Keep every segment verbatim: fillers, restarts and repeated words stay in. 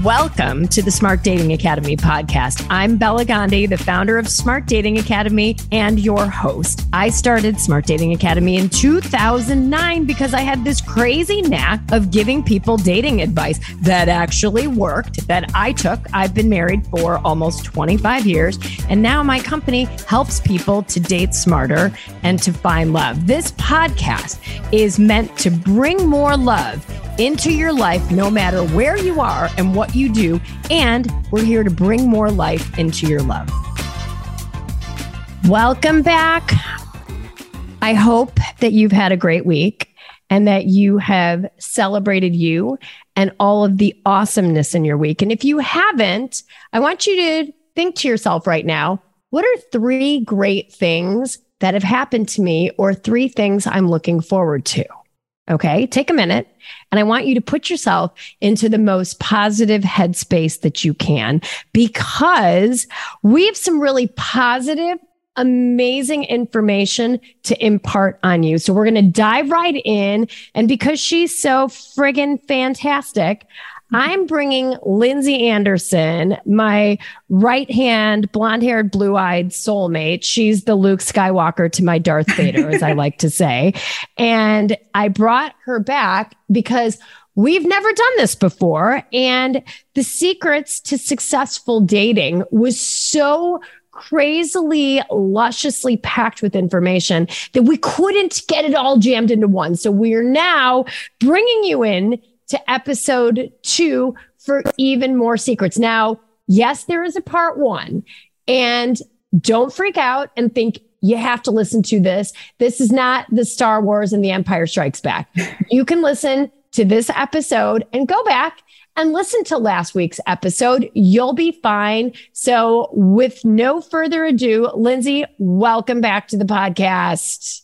Welcome to the Smart Dating Academy podcast. I'm Bella Gandhi, the founder of Smart Dating Academy and your host. I started Smart Dating Academy in two thousand nine because I had this crazy knack of giving people dating advice that actually worked, that I took. I've been married for almost twenty-five years, and now my company helps people to date smarter and to find love. This podcast is meant to bring more love into your life, no matter where you are and what you do. And we're here to bring more life into your love. Welcome back. I hope that you've had a great week and that you have celebrated you and all of the awesomeness in your week. And if you haven't, I want you to think to yourself right now, what are three great things that have happened to me or three things I'm looking forward to? Okay, take a minute, and I want you to put yourself into the most positive headspace that you can, because we have some really positive, amazing information to impart on you. So we're going to dive right in. And because she's so friggin' fantastic, I'm bringing Lindsay Anderson, my right-hand, blonde-haired, blue-eyed soulmate. She's the Luke Skywalker to my Darth Vader, as I like to say. And I brought her back because we've never done this before. And the secrets to successful dating was so crazily, lusciously packed with information that we couldn't get it all jammed into one. So we are now bringing you in to episode two for even more secrets. Now, yes, there is a part one, and don't freak out and think you have to listen to this. This is not the Star Wars and the Empire Strikes Back. You can listen to this episode and go back and listen to last week's episode. You'll be fine. So with no further ado, Lindsay, welcome back to the podcast.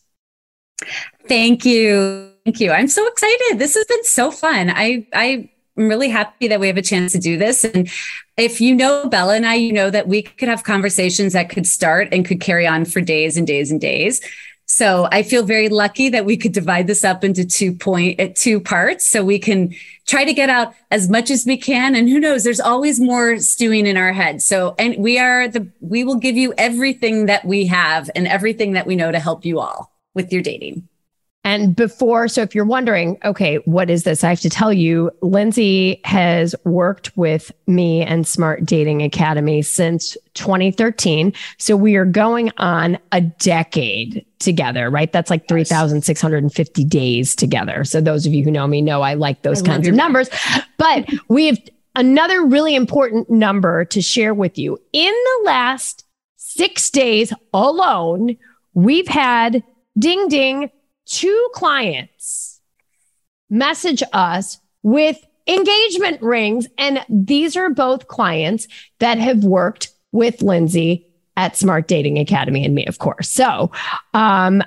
Thank you. Thank you. I'm so excited. This has been so fun. I, I'm really happy that we have a chance to do this. And if you know Bella and I, you know that we could have conversations that could start and could carry on for days and days and days. So I feel very lucky that we could divide this up into two point, uh, two parts, so we can try to get out as much as we can. And who knows, there's always more stewing in our head. So, and we are the, we will give you everything that we have and everything that we know to help you all with your dating. And before, so if you're wondering, okay, what is this? I have to tell you, Lindsay has worked with me and Smart Dating Academy since twenty thirteen. So we are going on a decade together, right? That's like three thousand six hundred fifty days together. So those of you who know me know I like those I kinds of numbers. But we have another really important number to share with you. In the last six days alone, we've had ding, ding, two clients message us with engagement rings. And these are both clients that have worked with Lindsay at Smart Dating Academy and me, of course. So um,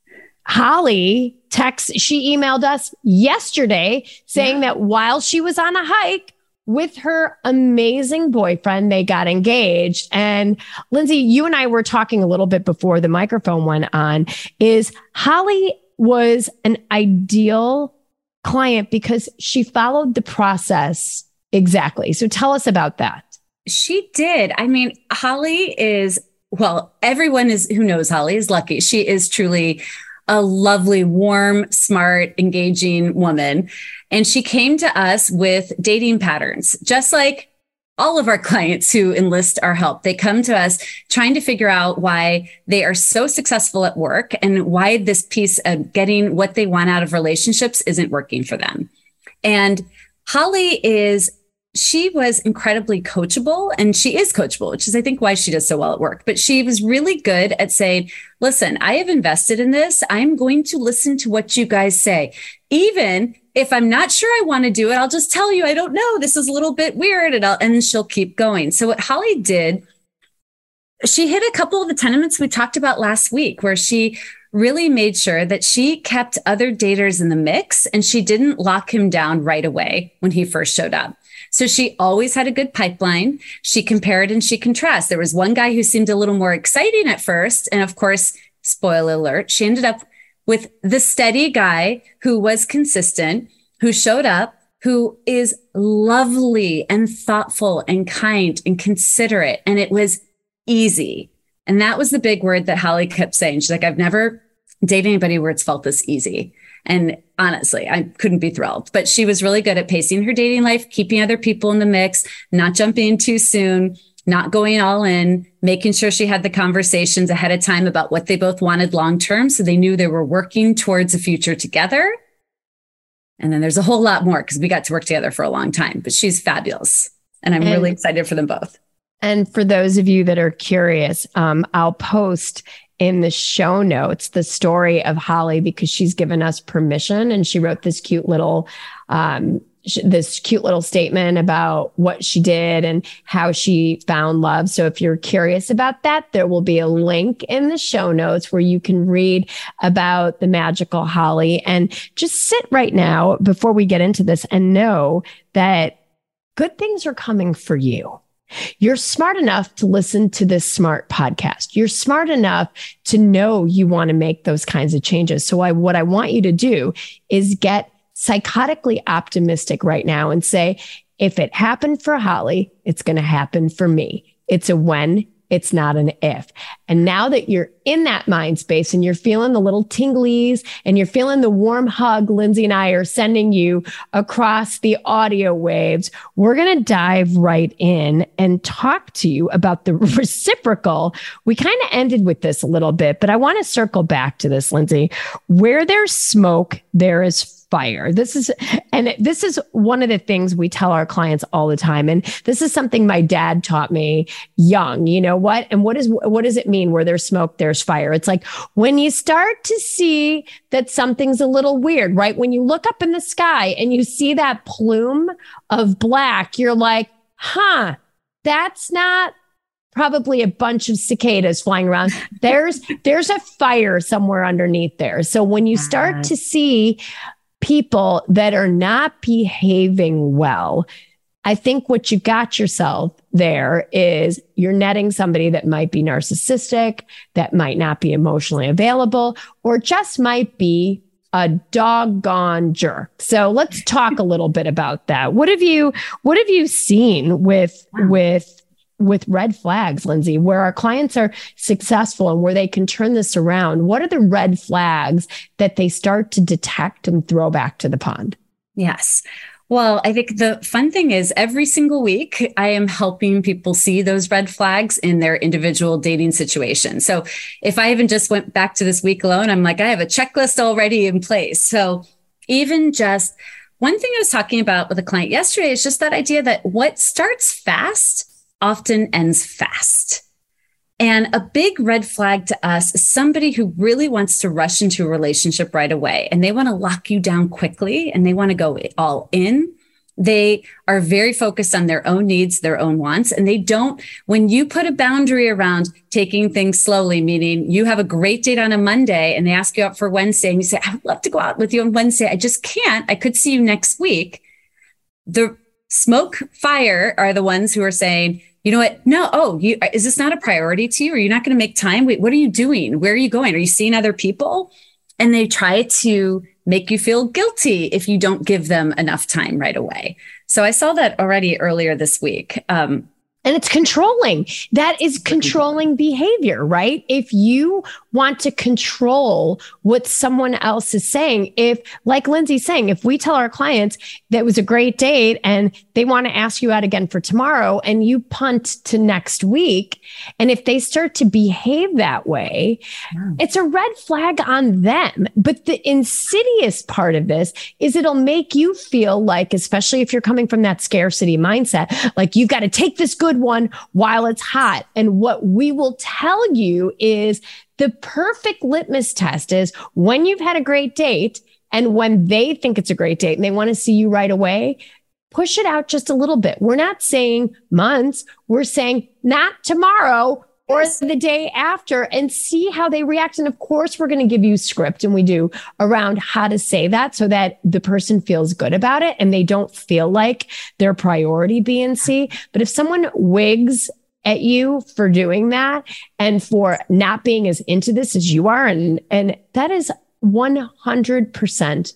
Holly text, she emailed us yesterday saying yeah. that while she was on a hike with her amazing boyfriend, they got engaged. And Lindsay, you and I were talking a little bit before the microphone went on, is Holly was an ideal client because she followed the process exactly. So tell us about that. She did. I mean, Holly is, well, everyone is who knows Holly is lucky. She is truly a lovely, warm, smart, engaging woman. And she came to us with dating patterns, just like all of our clients who enlist our help. They come to us trying to figure out why they are so successful at work and why this piece of getting what they want out of relationships isn't working for them. And Holly is, she was incredibly coachable, and she is coachable, which is, I think, why she does so well at work. But she was really good at saying, listen, I have invested in this. I'm going to listen to what you guys say. Even if I'm not sure I want to do it, I'll just tell you, I don't know. This is a little bit weird. And, I'll, and she'll keep going. So what Holly did, she hit a couple of the tenements we talked about last week, where she really made sure that she kept other daters in the mix and she didn't lock him down right away when he first showed up. So she always had a good pipeline. She compared and she contrasted. There was one guy who seemed a little more exciting at first. And of course, spoiler alert, she ended up with the steady guy who was consistent, who showed up, who is lovely and thoughtful and kind and considerate. And it was easy. And that was the big word that Holly kept saying. She's like, I've never dated anybody where it's felt this easy. And honestly, I couldn't be thrilled. But she was really good at pacing her dating life, keeping other people in the mix, not jumping in too soon, not going all in, making sure she had the conversations ahead of time about what they both wanted long term. So they knew they were working towards a future together. And then there's a whole lot more because we got to work together for a long time. But she's fabulous. And I'm and, really excited for them both. And for those of you that are curious, um, I'll post in the show notes the story of Holly because she's given us permission and she wrote this cute little um sh- this cute little statement about what she did and how she found love. So if you're curious about that, there will be a link in the show notes where you can read about the magical Holly. And just sit right now before we get into this and know that good things are coming for you. You're smart enough to listen to this smart podcast. You're smart enough to know you want to make those kinds of changes. So I, what I want you to do is get psychotically optimistic right now and say, if it happened for Holly, it's going to happen for me. It's a when, it's not an if. And now that you're in that mind space and you're feeling the little tinglies and you're feeling the warm hug Lindsay and I are sending you across the audio waves, we're going to dive right in and talk to you about the reciprocal. We kind of ended with this a little bit, but I want to circle back to this, Lindsay. Where there's smoke, there is fire. This is, and this is one of the things we tell our clients all the time. And this is something my dad taught me young. You know what? And what is, what does it mean where there's smoke, there's fire? It's like when you start to see that something's a little weird, right? When you look up in the sky and you see that plume of black, you're like, huh, that's not probably a bunch of cicadas flying around. There's, there's a fire somewhere underneath there. So when you start to see people that are not behaving well, I think what you got yourself there is you're netting somebody that might be narcissistic, that might not be emotionally available, or just might be a doggone jerk. So let's talk a little bit about that. What have you, what have you seen with, wow. with, with red flags, Lindsay, where our clients are successful and where they can turn this around? What are the red flags that they start to detect and throw back to the pond? Yes. Well, I think the fun thing is every single week, I am helping people see those red flags in their individual dating situation. So if I even just went back to this week alone, I'm like, I have a checklist already in place. So even just one thing I was talking about with a client yesterday is just that idea that what starts fast often ends fast. And a big red flag to us is somebody who really wants to rush into a relationship right away. And they want to lock you down quickly and they want to go all in. They are very focused on their own needs, their own wants. And they don't, when you put a boundary around taking things slowly, meaning you have a great date on a Monday and they ask you out for Wednesday and you say, I would love to go out with you on Wednesday. I just can't. I could see you next week. The smoke fire are the ones who are saying, you know what? No. Oh, you, is this not a priority to you? Are you not going to make time? Wait, what are you doing? Where are you going? Are you seeing other people? And they try to make you feel guilty if you don't give them enough time right away. So I saw that already earlier this week. Um, And it's controlling. That is controlling behavior, right? If you want to control what someone else is saying, if, like Lindsay's saying, if we tell our clients that it was a great date and they want to ask you out again for tomorrow and you punt to next week, and if they start to behave that way, yeah. it's a red flag on them. But the insidious part of this is it'll make you feel like, especially if you're coming from that scarcity mindset, like you've got to take this good one while it's hot. And what we will tell you is the perfect litmus test is when you've had a great date and when they think it's a great date and they want to see you right away, push it out just a little bit. We're not saying months. We're saying not tomorrow or the day after, and see how they react. And of course, we're going to give you script, and we do, around how to say that so that the person feels good about it and they don't feel like their priority B and C. But if someone wigs at you for doing that and for not being as into this as you are, and, and that is one hundred percent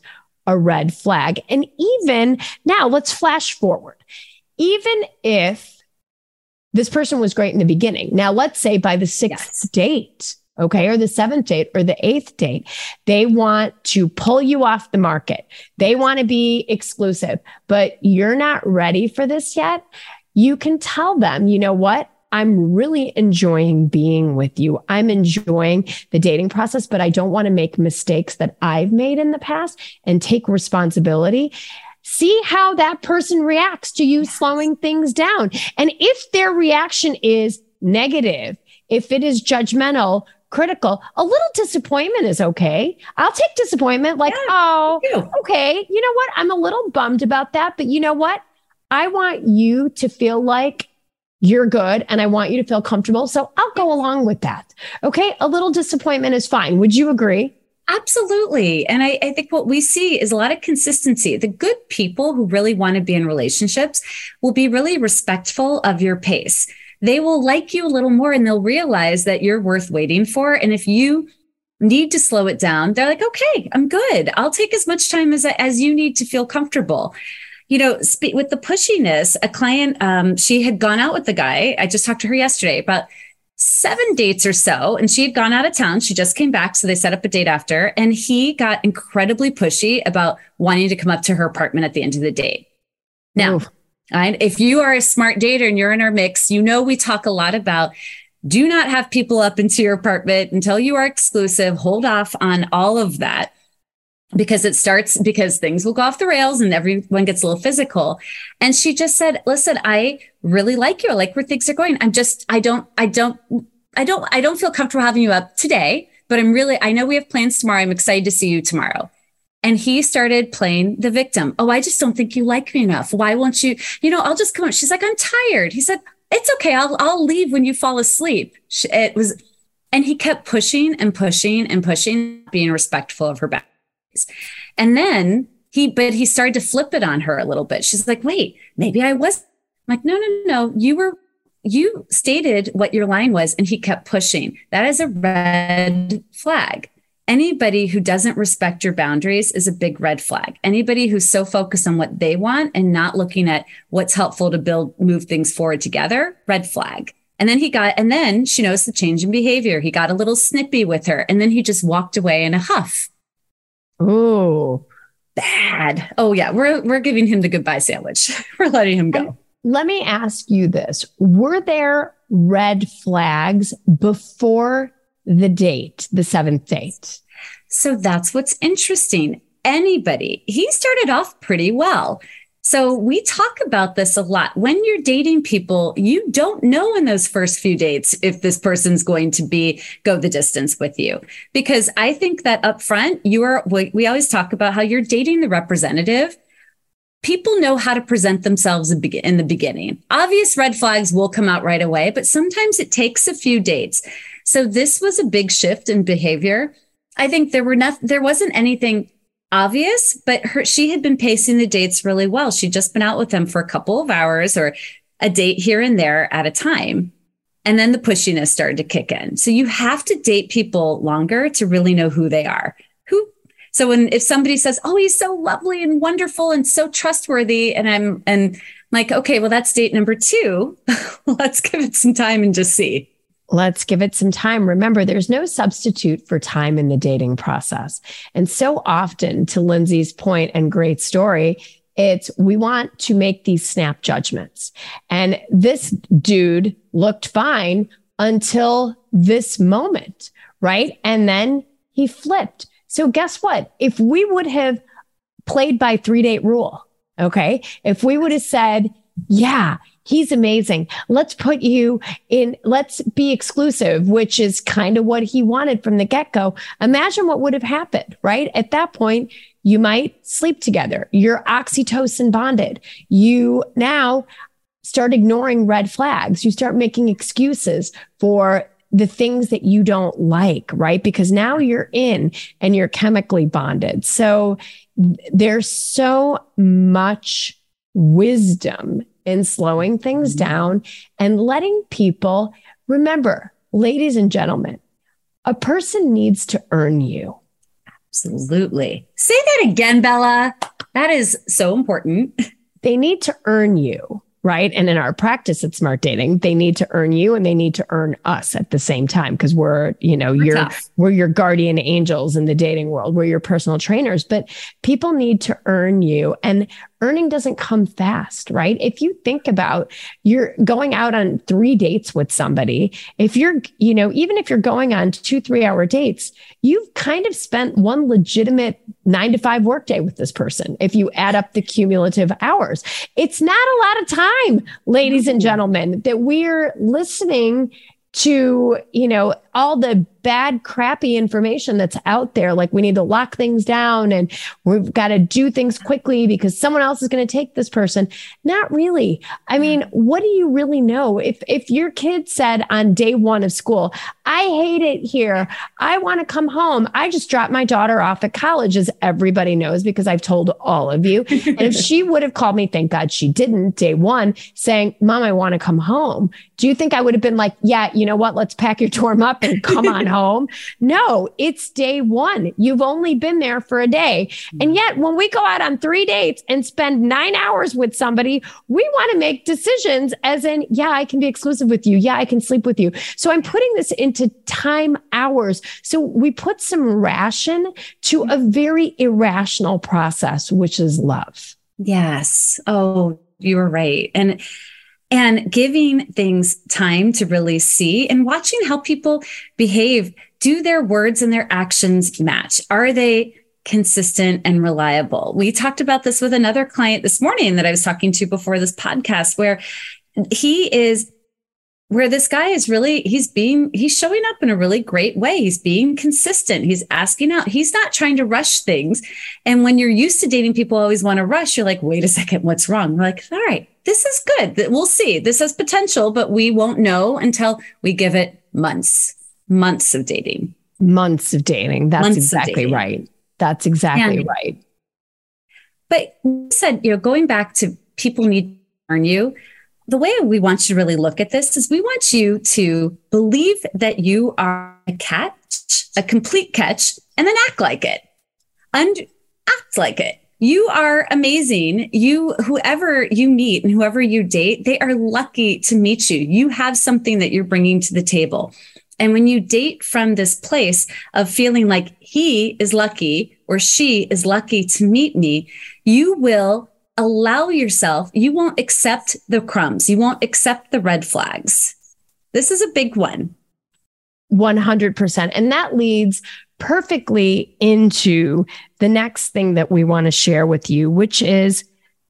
a red flag. And even now, let's flash forward. Even if this person was great in the beginning, now let's say by the sixth yes. date, okay, or the seventh date or the eighth date, they want to pull you off the market. They want to be exclusive, but you're not ready for this yet. You can tell them, you know what? I'm really enjoying being with you. I'm enjoying the dating process, but I don't want to make mistakes that I've made in the past and take responsibility. See how that person reacts to you slowing things down. And if their reaction is negative, if it is judgmental, critical, a little disappointment is okay. I'll take disappointment like, yeah, oh, okay, you know what? I'm a little bummed about that, but you know what? I want you to feel like you're good and I want you to feel comfortable. So I'll go along with that. Okay. A little disappointment is fine. Would you agree? Absolutely. And I, I think what we see is a lot of consistency. The good people who really want to be in relationships will be really respectful of your pace. They will like you a little more and they'll realize that you're worth waiting for. And if you need to slow it down, they're like, okay, I'm good. I'll take as much time as, as you need to feel comfortable. You know, spe- with the pushiness, a client, um, she had gone out with the guy. I just talked to her yesterday about seven dates or so, and she had gone out of town. She just came back. So they set up a date after, and he got incredibly pushy about wanting to come up to her apartment at the end of the date. Now, I, if you are a smart dater and you're in our mix, you know, we talk a lot about do not have people up into your apartment until you are exclusive. Hold off on all of that. Because it starts, because things will go off the rails and everyone gets a little physical. And she just said, listen, I really like you. I like where things are going. I'm just, I don't, I don't, I don't, I don't feel comfortable having you up today, but I'm really, I know we have plans tomorrow. I'm excited to see you tomorrow. And he started playing the victim. Oh, I just don't think you like me enough. Why won't you, you know, I'll just come up. She's like, I'm tired. He said, it's okay. I'll, I'll leave when you fall asleep. It was, and he kept pushing and pushing and pushing, being respectful of her back. And then he, but he started to flip it on her a little bit. She's like, wait, maybe I was I'm like, no, no, no, you were, you stated what your line was. And he kept pushing. That is a red flag. Anybody who doesn't respect your boundaries is a big red flag. Anybody who's so focused on what they want and not looking at what's helpful to build, move things forward together, red flag. And then he got, and then she noticed the change in behavior. He got a little snippy with her. And then he just walked away in a huff. Oh, bad. Oh yeah. We're, we're giving him the goodbye sandwich. We're letting him go. And let me ask you this. Were there red flags before the date, the seventh date? So that's what's interesting. Anybody, he started off pretty well. So we talk about this a lot. When you're dating people, you don't know in those first few dates if this person's going to be go the distance with you. Because I think that up front, you are, we always talk about how you're dating the representative. People know how to present themselves in the beginning. Obvious red flags will come out right away, but sometimes it takes a few dates. So this was a big shift in behavior. I think there were not, there wasn't anything obvious, but her, she had been pacing the dates really well. She'd just been out with them for a couple of hours or a date here and there at a time. And then the pushiness started to kick in. So you have to date people longer to really know who they are. Who, so when, if somebody says, oh, he's so lovely and wonderful and so trustworthy. And I'm, and like, okay, well, that's date number two. Let's give it some time and just see. Let's give it some time. Remember, there's no substitute for time in the dating process. And so often, to Lindsay's point and great story, it's we want to make these snap judgments. And this dude looked fine until this moment, right? And then he flipped. So guess what? If we would have played by three date rule, okay, if we would have said, yeah, he's amazing. Let's put you in, let's be exclusive, which is kind of what he wanted from the get-go. Imagine what would have happened, right? At that point, you might sleep together. You're oxytocin bonded. You now start ignoring red flags. You start making excuses for the things that you don't like, right? Because now you're in and you're chemically bonded. So there's so much wisdom in slowing things down and letting people remember, ladies and gentlemen, a person needs to earn you. Absolutely. Say that again, Bella. That is so important. They need to earn you, right? And in our practice at Smart Dating, they need to earn you and they need to earn us at the same time because we're, you know, you're, tough. we're your guardian angels in the dating world. We're your personal trainers, but people need to earn you. And earning doesn't come fast, right? If you think about you're going out on three dates with somebody, if you're, you know, even if you're going on two, three hour dates, you've kind of spent one legitimate nine to five workday with this person. If you add up the cumulative hours, it's not a lot of time, ladies and gentlemen, that we're listening to, you know, all the bad, crappy information that's out there. Like we need to lock things down and we've got to do things quickly because someone else is going to take this person. Not really. I mean, what do you really know? If, if your kid said on day one of school, I hate it here. I want to come home. I just dropped my daughter off at college, as everybody knows, because I've told all of you. And if she would have called me, thank God she didn't, day one, saying, Mom, I want to come home. Do you think I would have been like, yeah, you know what? Let's pack your dorm up and come on home. No, it's day one. You've only been there for a day. And yet when we go out on three dates and spend nine hours with somebody, we want to make decisions as in, yeah, I can be exclusive with you. Yeah, I can sleep with you. So I'm putting this into time hours. So we put some ration to a very irrational process, which is love. Yes. Oh, you were right. And And giving things time to really see and watching how people behave. Do their words and their actions match? Are they consistent and reliable? We talked about this with another client this morning that I was talking to before this podcast, where he is, where this guy is really, he's being, he's showing up in a really great way. He's being consistent. He's asking out. He's not trying to rush things. And when you're used to dating, people always want to rush. You're like, wait a second, what's wrong? We're like, all right, this is good. We'll see. This has potential, but we won't know until we give it months, months of dating. Months of dating. That's Months exactly dating. right. That's exactly And, right. But you said, you know, going back to people need to earn you, the way we want you to really look at this is we want you to believe that you are a catch, a complete catch, and then act like it. And act like it. You are amazing. You, whoever you meet and whoever you date, they are lucky to meet you. You have something that you're bringing to the table. And when you date from this place of feeling like he is lucky or she is lucky to meet me, you will allow yourself, you won't accept the crumbs. You won't accept the red flags. This is a big one. one hundred percent. And that leads perfectly into the next thing that we want to share with you, which is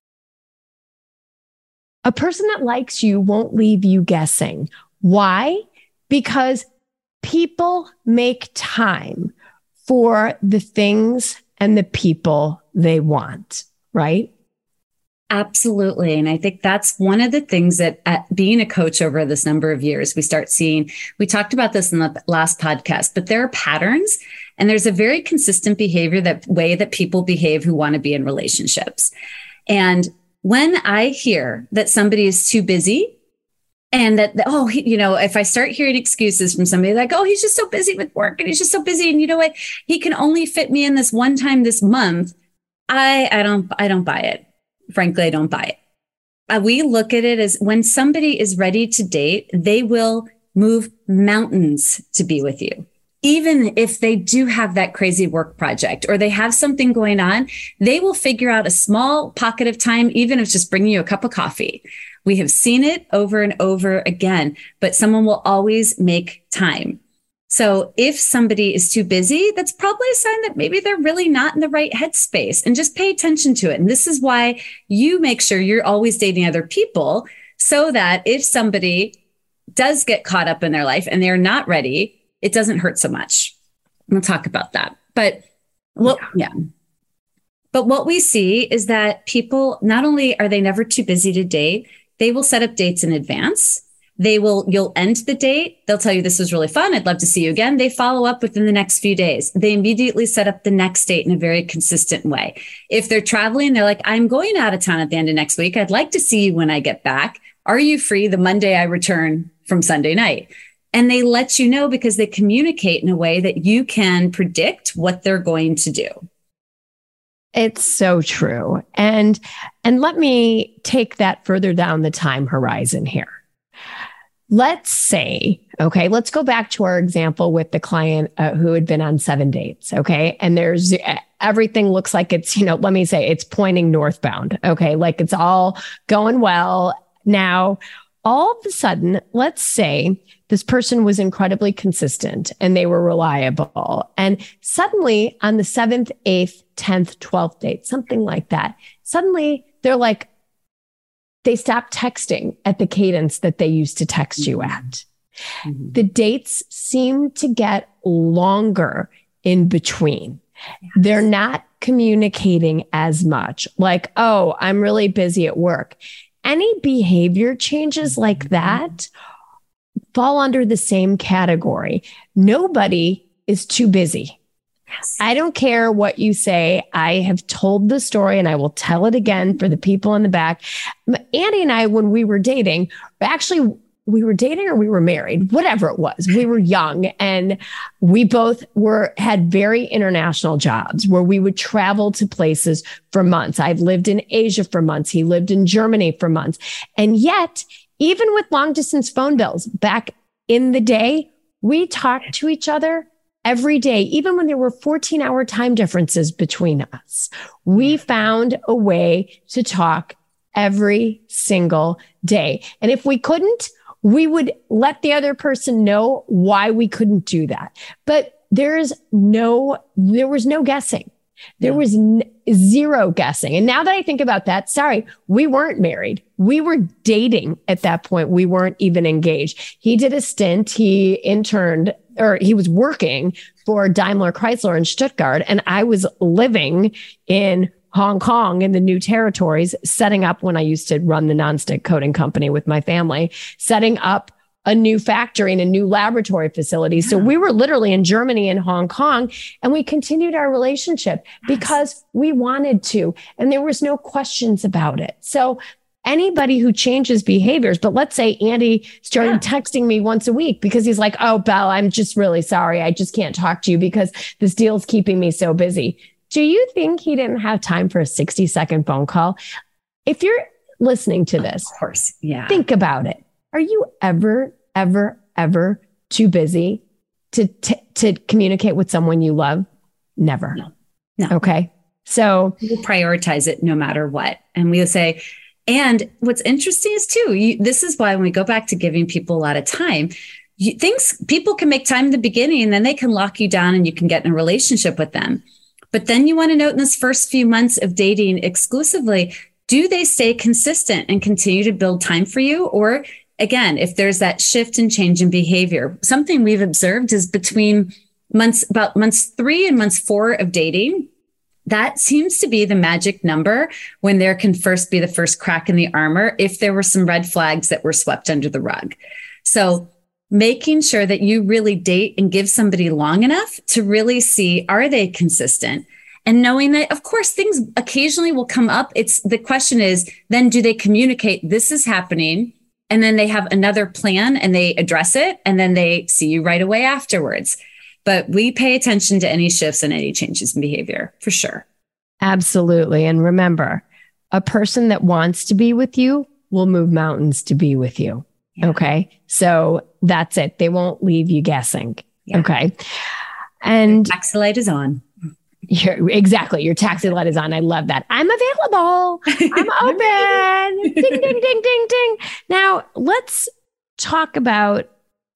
a person that likes you won't leave you guessing. Why? Because people make time for the things and the people they want, right? Absolutely. And I think that's one of the things that at being a coach over this number of years, we start seeing, we talked about this in the last podcast, but there are patterns and there's a very consistent behavior, that way that people behave who want to be in relationships. And when I hear that somebody is too busy and that, oh, he, you know, if I start hearing excuses from somebody like, oh, he's just so busy with work and he's just so busy. And you know what? He can only fit me in this one time this month. I, I don't, I don't buy it. Frankly, I don't buy it. Uh, we look at it as when somebody is ready to date, they will move mountains to be with you. Even if they do have that crazy work project or they have something going on, they will figure out a small pocket of time, even if it's just bringing you a cup of coffee. We have seen it over and over again, but someone will always make time. So if somebody is too busy, that's probably a sign that maybe they're really not in the right headspace, and just pay attention to it. And this is why you make sure you're always dating other people, so that if somebody does get caught up in their life and they're not ready, it doesn't hurt so much. We'll talk about that. But well, yeah. yeah. But what we see is that people, not only are they never too busy to date, they will set up dates in advance. They will, you'll end the date. They'll tell you this was really fun. I'd love to see you again. They follow up within the next few days. They immediately set up the next date in a very consistent way. If they're traveling, they're like, I'm going out of town at the end of next week. I'd like to see you when I get back. Are you free the Monday I return from Sunday night? And they let you know because they communicate in a way that you can predict what they're going to do. It's so true. And and let me take that further down the time horizon here. Let's say, okay, let's go back to our example with the client uh, who had been on seven dates. Okay. And there's everything looks like it's, you know, let me say it's pointing northbound. Okay. Like it's all going well. Now, all of a sudden, let's say this person was incredibly consistent and they were reliable. And suddenly on the seventh, eighth, tenth, twelfth date, something like that, suddenly they're like, they stopped texting at the cadence that they used to text you at. Mm-hmm. The dates seem to get longer in between. Yes. They're not communicating as much. Like, oh, I'm really busy at work. Any behavior changes like that fall under the same category. Nobody is too busy. Yes. I don't care what you say. I have told the story and I will tell it again for the people in the back. Andy and I, when we were dating, actually, we were dating or we were married, whatever it was. We were young and we both were had very international jobs where we would travel to places for months. I've lived in Asia for months. He lived in Germany for months. And yet, even with long distance phone bills back in the day, we talked to each other every day, even when there were fourteen hour time differences between us. We found a way to talk every single day. And if we couldn't, we would let the other person know why we couldn't do that. But there is no, there was no guessing. There was n- zero guessing. And now that I think about that, sorry, we weren't married. We were dating at that point. We weren't even engaged. He did a stint. He interned or he was working for Daimler Chrysler in Stuttgart. And I was living in Hong Kong in the new territories, setting up when I used to run the nonstick coating company with my family, setting up a new factory and a new laboratory facility. So we were literally in Germany and Hong Kong, and we continued our relationship because we wanted to, and there was no questions about it. So anybody who changes behaviors, but let's say Andy started yeah. texting me once a week because he's like, oh, Belle, I'm just really sorry. I just can't talk to you because this deal's keeping me so busy. Do you think he didn't have time for a sixty second phone call? If you're listening to this, of course, yeah. think about it. Are you ever, ever, ever too busy to, t- to communicate with someone you love? Never. No. No. Okay. So we'll prioritize it no matter what. And we'll say, and what's interesting is too, you, this is why when we go back to giving people a lot of time, you, things, people can make time in the beginning and then they can lock you down and you can get in a relationship with them. But then you want to note in this first few months of dating exclusively, do they stay consistent and continue to build time for you? Or again, if there's that shift and change in behavior, something we've observed is between months, about months three and months four of dating, that seems to be the magic number when there can first be the first crack in the armor if there were some red flags that were swept under the rug. So making sure that you really date and give somebody long enough to really see, are they consistent? And knowing that, of course, things occasionally will come up. It's the question is, then do they communicate this is happening? And then they have another plan and they address it. And then they see you right away afterwards. But we pay attention to any shifts and any changes in behavior for sure. Absolutely. And remember, a person that wants to be with you will move mountains to be with you. Yeah. Okay. So that's it. They won't leave you guessing. Yeah. Okay. And taxi light is on. You're, exactly. Your taxi light is on. I love that. I'm available. I'm open. Ding, ding, ding, ding, ding. Now let's talk about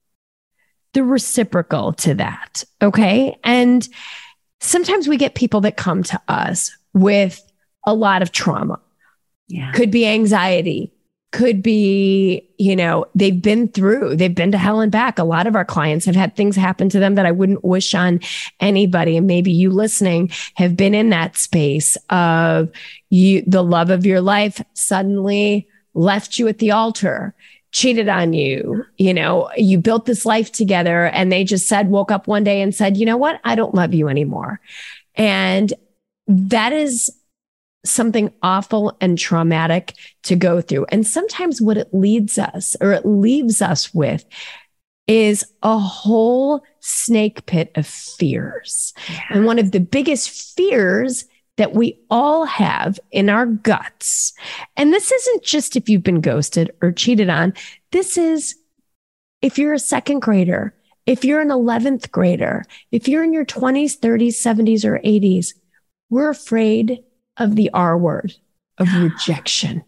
the reciprocal to that. Okay. And sometimes we get people that come to us with a lot of trauma. Yeah. Could be anxiety. Could be, you know, they've been through, they've been to hell and back. A lot of our clients have had things happen to them that I wouldn't wish on anybody. And maybe you listening have been in that space of you, the love of your life suddenly left you at the altar, cheated on you. You know, you built this life together and they just said, woke up one day and said, you know what? I don't love you anymore. And that is something awful and traumatic to go through. And sometimes what it leads us or it leaves us with is a whole snake pit of fears. Yeah. And one of the biggest fears that we all have in our guts. And this isn't just if you've been ghosted or cheated on. This is if you're a second grader, if you're an eleventh grader, if you're in your twenties, thirties, seventies, or eighties, we're afraid of the R word, of rejection.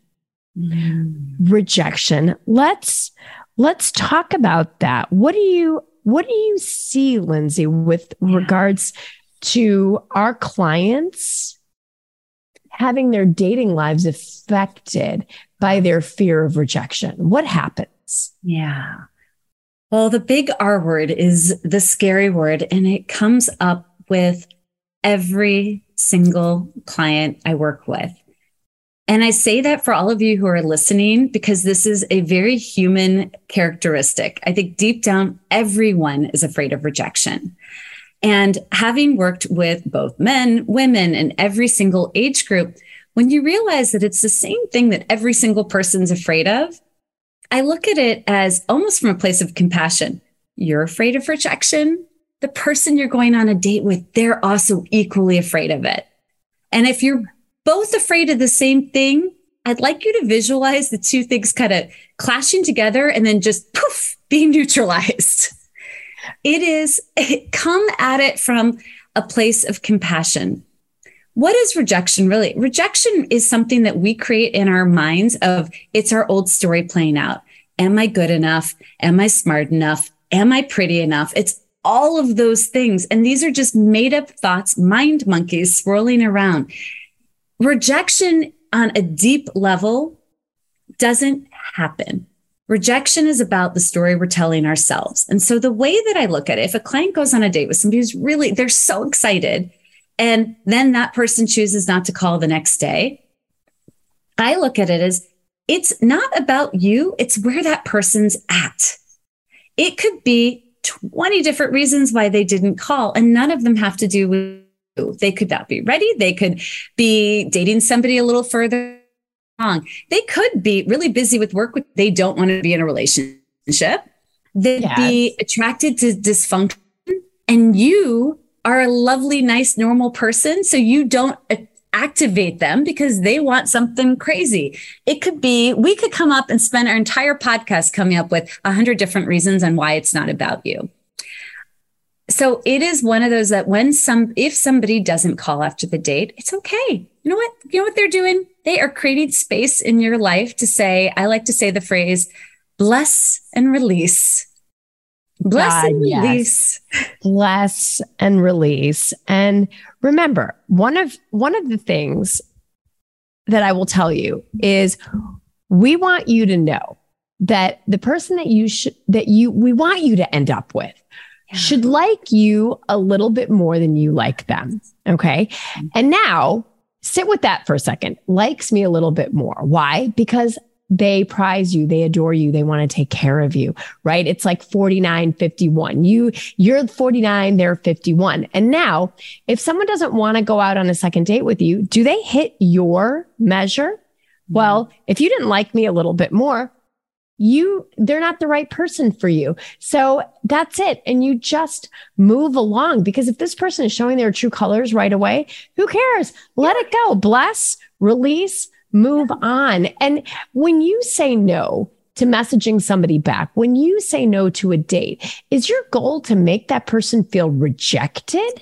Mm. Rejection. Let's, let's talk about that. What do you, what do you see, Lindsay, with yeah. regards to our clients having their dating lives affected by their fear of rejection? What happens? Yeah. Well, the big R word is the scary word, and it comes up with every single client I work with. And I say that for all of you who are listening, because this is a very human characteristic. I think deep down, everyone is afraid of rejection. And having worked with both men, women, and every single age group, when you realize that it's the same thing that every single person's afraid of, I look at it as almost from a place of compassion. You're afraid of rejection. The person you're going on a date with, they're also equally afraid of it. And if you're both afraid of the same thing, I'd like you to visualize the two things kind of clashing together and then just poof, being neutralized. It is, come at it from a place of compassion. What is rejection really? Rejection is something that we create in our minds of it's our old story playing out. Am I good enough? Am I smart enough? Am I pretty enough? It's all of those things. And these are just made up thoughts, mind monkeys swirling around. Rejection on a deep level doesn't happen. Rejection is about the story we're telling ourselves. And so the way that I look at it, if a client goes on a date with somebody who's really, they're so excited, and then that person chooses not to call the next day, I look at it as it's not about you. It's where that person's at. It could be twenty different reasons why they didn't call, and none of them have to do with you. They could not be ready. They could be dating somebody a little further along. They could be really busy with work. They don't want to be in a relationship. They'd yes. be attracted to dysfunction, and you are a lovely, nice, normal person. So you don't activate them because they want something crazy. It could be, we could come up and spend our entire podcast coming up with a hundred different reasons on why it's not about you. So it is one of those that when some, if somebody doesn't call after the date, it's okay. You know what? You know what they're doing? They are creating space in your life to say, I like to say the phrase, bless and release. Bless God, and release. Yes. Bless and release. And remember, one of one of the things that I will tell you is we want you to know that the person that you should that you we want you to end up with yeah. should like you a little bit more than you like them. Okay. Mm-hmm. And now sit with that for a second. Likes me a little bit more. Why? Because they prize you. They adore you. They want to take care of you, right? It's like forty-nine, fifty-one. You, you're forty-nine, they're fifty-one. And now if someone doesn't want to go out on a second date with you, do they hit your measure? Mm-hmm. Well, if you didn't like me a little bit more, you, they're not the right person for you. So that's it. And you just move along, because if this person is showing their true colors right away, who cares? Let it go. Bless, release, move on. And when you say no to messaging somebody back, when you say no to a date, is your goal to make that person feel rejected?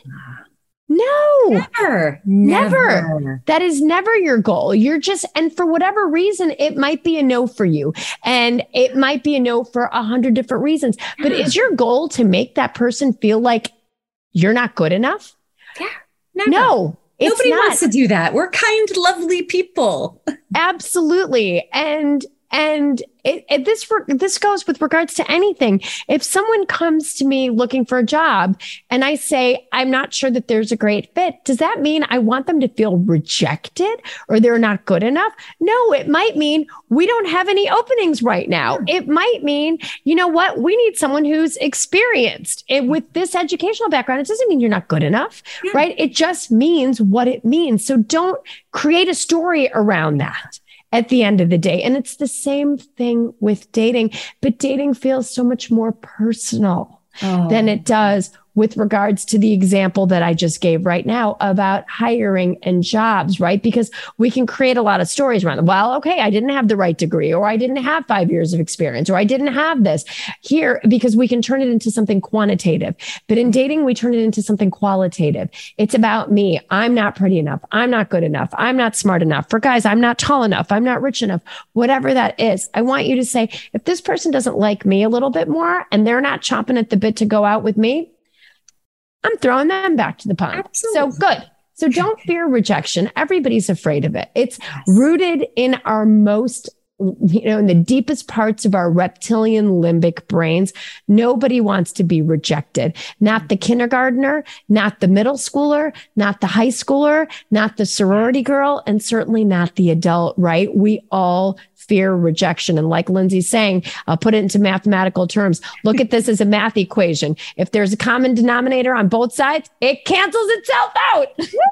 No, never, never, never. That is never your goal. You're just, and for whatever reason, it might be a no for you, and it might be a no for a hundred different reasons. But is your goal to make that person feel like you're not good enough? Yeah, never. No. It's Nobody not. wants to do that. We're kind, lovely people. Absolutely. And and it, it, this this goes with regards to anything. If someone comes to me looking for a job and I say, I'm not sure that there's a great fit, does that mean I want them to feel rejected or they're not good enough? No, it might mean we don't have any openings right now. It might mean, you know what, we need someone who's experienced it with this educational background. It doesn't mean you're not good enough, yeah. right? It just means what it means. So don't create a story around that. at the end of the day. And it's the same thing with dating, but dating feels so much more personal oh. than it does with regards to the example that I just gave right now about hiring and jobs, right? Because we can create a lot of stories around it. Well, okay, I didn't have the right degree, or I didn't have five years of experience, or I didn't have this here, because we can turn it into something quantitative. But in dating, we turn it into something qualitative. It's about me. I'm not pretty enough. I'm not good enough. I'm not smart enough. For guys, I'm not tall enough. I'm not rich enough. Whatever that is, I want you to say, if this person doesn't like me a little bit more and they're not chomping at the bit to go out with me, I'm throwing them back to the pond. Absolutely. So good. So don't fear rejection. Everybody's afraid of it. It's yes. rooted in our most, you know, in the deepest parts of our reptilian limbic brains. Nobody wants to be rejected. Not the kindergartner, not the middle schooler, not the high schooler, not the sorority girl, and certainly not the adult, right? We all fear rejection. And like Lindsay's saying, I'll put it into mathematical terms. Look at this as a math equation. If there's a common denominator on both sides, it cancels itself out.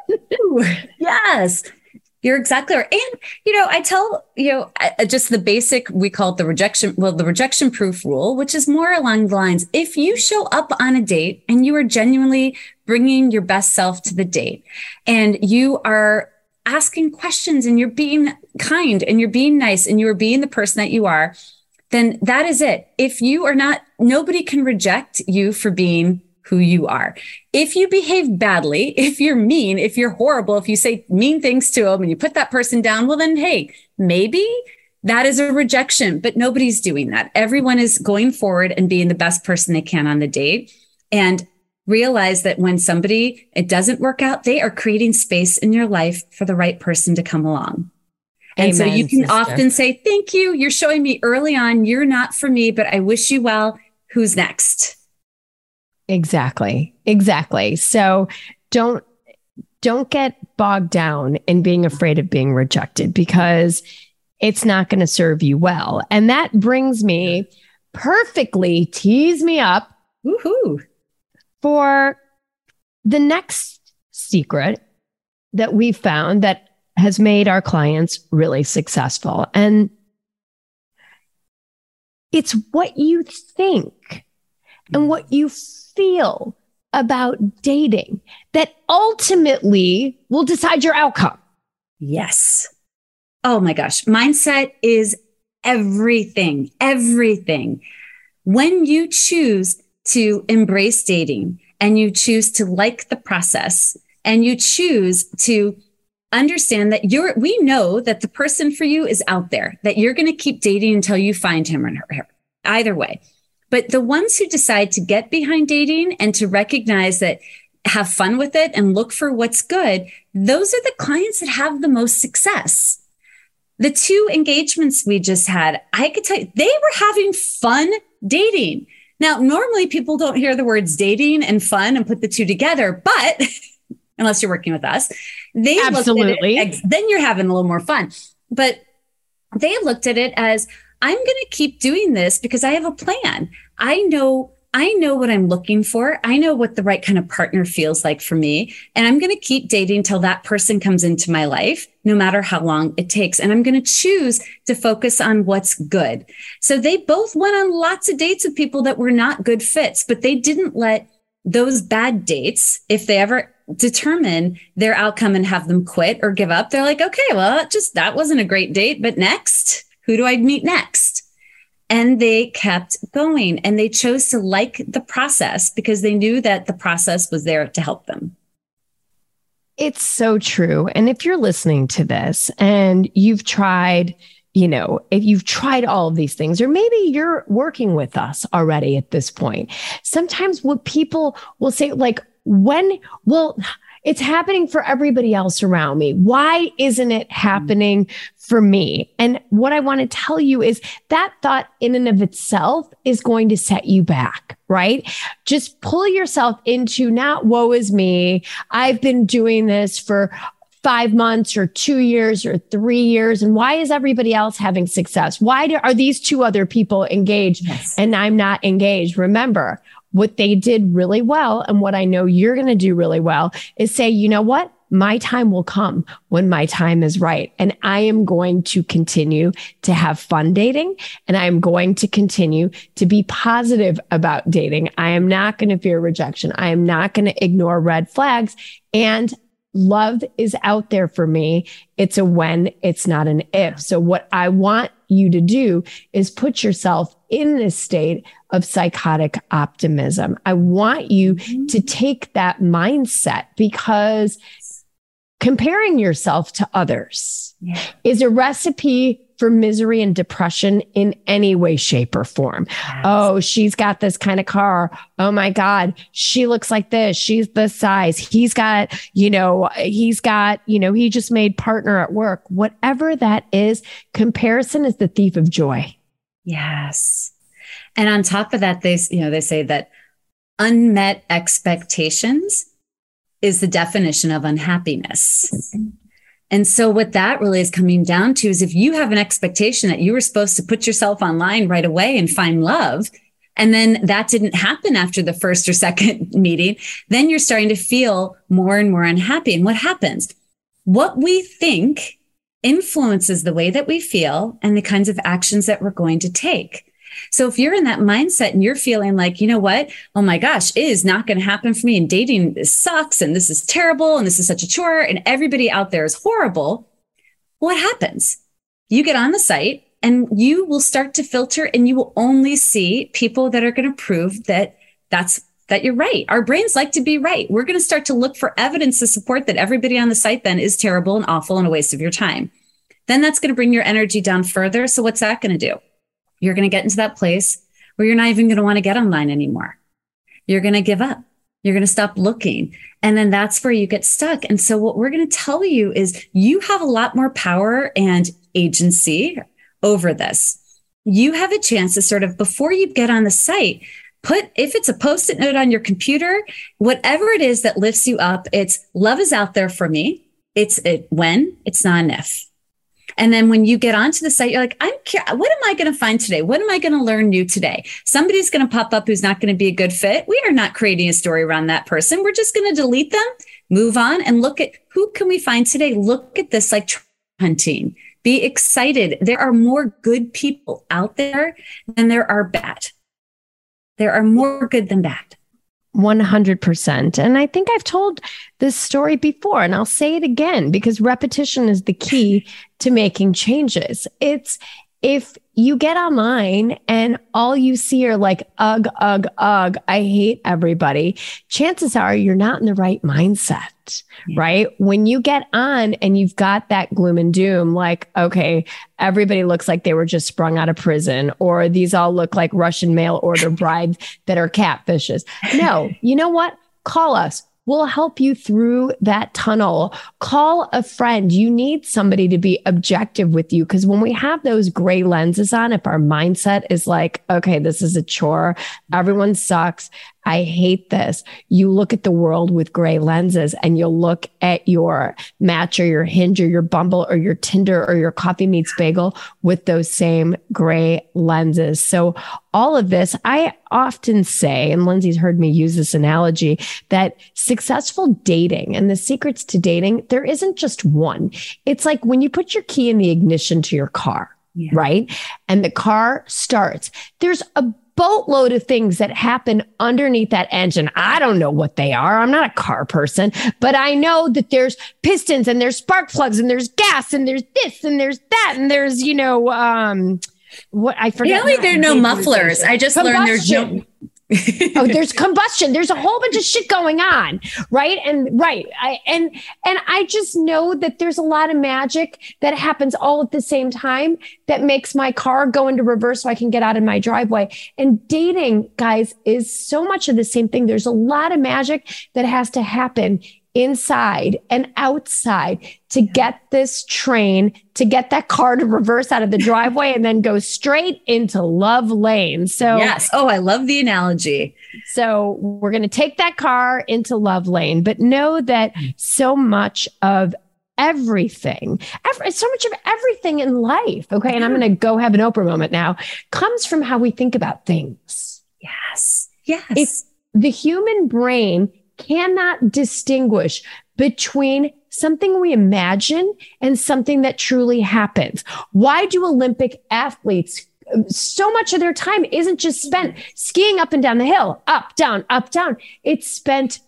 Yes. You're exactly right. And, you know, I tell, you know, just the basic, we call it the rejection, well, the rejection proof rule, which is more along the lines, if you show up on a date and you are genuinely bringing your best self to the date and you are asking questions and you're being kind and you're being nice and you're being the person that you are, then that is it. If you are not, nobody can reject you for being who you are. If you behave badly, if you're mean, if you're horrible, if you say mean things to them and you put that person down, well, then, hey, maybe that is a rejection, but nobody's doing that. Everyone is going forward and being the best person they can on the date. And realize that when somebody, it doesn't work out, they are creating space in your life for the right person to come along. And Amen, so you can sister. often say, thank you. You're showing me early on, you're not for me, but I wish you well. Who's next? Exactly. Exactly. So don't, don't get bogged down in being afraid of being rejected, because it's not going to serve you well. And that brings me perfectly, tease me up. Woohoo. For the next secret that we found that has made our clients really successful. And it's what you think and what you feel about dating that ultimately will decide your outcome. Yes. Oh my gosh. Mindset is everything, everything. When you choose to embrace dating and you choose to like the process and you choose to understand that you're, we know that the person for you is out there, that you're going to keep dating until you find him or her, either way. But the ones who decide to get behind dating and to recognize that, have fun with it and look for what's good, those are the clients that have the most success. The two engagements we just had, I could tell you, they were having fun dating. Now, normally people don't hear the words dating and fun and put the two together, but unless you're working with us, they absolutely looked at it, then you're having a little more fun. But they looked at it as, I'm going to keep doing this because I have a plan. I know, I know what I'm looking for. I know what the right kind of partner feels like for me. And I'm going to keep dating till that person comes into my life, no matter how long it takes. And I'm going to choose to focus on what's good. So they both went on lots of dates with people that were not good fits, but they didn't let those bad dates, if they ever determine their outcome and have them quit or give up, they're like, okay, well, just, that wasn't a great date, but next, who do I meet next? And they kept going and they chose to like the process because they knew that the process was there to help them. It's so true. And if you're listening to this and you've tried, you know, if you've tried all of these things, or maybe you're working with us already at this point, sometimes what people will say, like, when, well, it's happening for everybody else around me. Why isn't it happening for me? And what I want to tell you is that thought in and of itself is going to set you back, right? Just pull yourself into not woe is me. I've been doing this for five months or two years or three years. And why is everybody else having success? Why do, are these two other people engaged yes. and I'm not engaged? Remember, what they did really well, and what I know you're going to do really well, is say, you know what? my time will come when my time is right. And I am going to continue to have fun dating, and I am going to continue to be positive about dating. I am not going to fear rejection. I am not going to ignore red flags. And love is out there for me. It's a when, it's not an if. So what I want you to do is put yourself in this state of psychotic optimism. I want you mm-hmm. to take that mindset, because comparing yourself to others yeah. is a recipe for misery and depression in any way, shape, or form. Yes. Oh, she's got this kind of car. Oh my God, she looks like this. She's this size. He's got, you know, he's got, you know, he just made partner at work. Whatever that is, comparison is the thief of joy. Yes. And on top of that, they, you know, they say that unmet expectations is the definition of unhappiness. And so what that really is coming down to is if you have an expectation that you were supposed to put yourself online right away and find love, and then that didn't happen after the first or second meeting, then you're starting to feel more and more unhappy. And what happens? What we think influences the way that we feel and the kinds of actions that we're going to take. So if you're in that mindset and you're feeling like, you know what, oh my gosh, it is not going to happen for me, and dating this sucks, and this is terrible, and this is such a chore, and everybody out there is horrible, what happens? You get on the site and you will start to filter, and you will only see people that are going to prove that that's that you're right. Our brains like to be right. We're going to start to look for evidence to support that everybody on the site then is terrible and awful and a waste of your time. Then that's going to bring your energy down further. So what's that going to do? You're going to get into that place where you're not even going to want to get online anymore. You're going to give up. You're going to stop looking. And then that's where you get stuck. And so what we're going to tell you is you have a lot more power and agency over this. You have a chance to sort of, before you get on the site, put, if it's a Post-it note on your computer, whatever it is that lifts you up, it's love is out there for me. It's a when, it's not an if. And then when you get onto the site, you're like, I'm curious, what am I going to find today? What am I going to learn new today? Somebody's going to pop up who's not going to be a good fit. We are not creating a story around that person. We're just going to delete them, move on, and look at who can we find today? Look at this like hunting. Be excited. There are more good people out there than there are bad. There are more good than bad. one hundred percent. And I think I've told this story before, and I'll say it again, because repetition is the key to making changes. It's if you get online and all you see are like, ugh, ugh, ugh, I hate everybody, chances are you're not in the right mindset, yeah. right? When you get on and you've got that gloom and doom, like, okay, everybody looks like they were just sprung out of prison, or these all look like Russian mail order brides that are catfishes. No, you know what? Call us. We'll help you through that tunnel. Call a friend. You need somebody to be objective with you, because when we have those gray lenses on, if our mindset is like, okay, this is a chore, everyone sucks, I hate this. You look at the world with gray lenses, and you'll look at your Match or your Hinge or your Bumble or your Tinder or your Coffee Meets Bagel with those same gray lenses. So all of this, I often say, and Lindsay's heard me use this analogy, that successful dating and the secrets to dating, there isn't just one. It's like when you put your key in the ignition to your car, yeah. right? And the car starts, there's a boatload of things that happen underneath that engine. I don't know what they are. I'm not a car person, but I know that there's pistons and there's spark plugs and there's gas and there's this and there's that and there's, you know, um, what I forget. Really, there are no mufflers. I just learned there's no. oh, there's combustion. There's a whole bunch of shit going on. Right. And right. I, and, and I just know that there's a lot of magic that happens all at the same time that makes my car go into reverse so I can get out of my driveway. And dating, guys, is so much of the same thing. There's a lot of magic that has to happen inside and outside to get this train, to get that car to reverse out of the driveway and then go straight into love lane. So yes. Oh, I love the analogy. So we're going to take that car into love lane, but know that so much of everything, every, so much of everything in life, okay, and I'm going to go have an Oprah moment now, comes from how we think about things. Yes. Yes. If the human brain cannot distinguish between something we imagine and something that truly happens. Why do Olympic athletes, so much of their time isn't just spent skiing up and down the hill, up, down, up, down. It's spent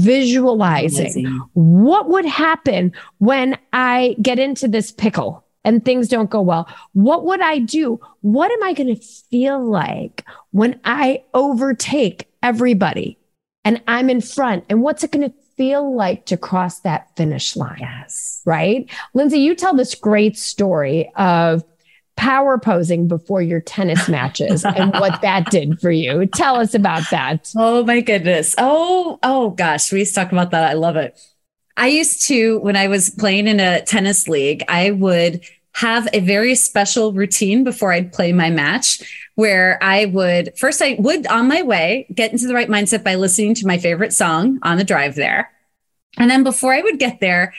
visualizing Amazing. What would happen when I get into this pickle and things don't go well. What would I do? What am I going to feel like when I overtake everybody and I'm in front? And what's it going to feel like to cross that finish line? Yes. Right? Lindsay, you tell this great story of power posing before your tennis matches and what that did for you. Tell us about that. Oh my goodness. Oh, oh gosh. We used to talk about that. I love it. I used to, when I was playing in a tennis league, I would have a very special routine before I'd play my match where I would, first I would on my way get into the right mindset by listening to my favorite song on the drive there. And then before I would get there,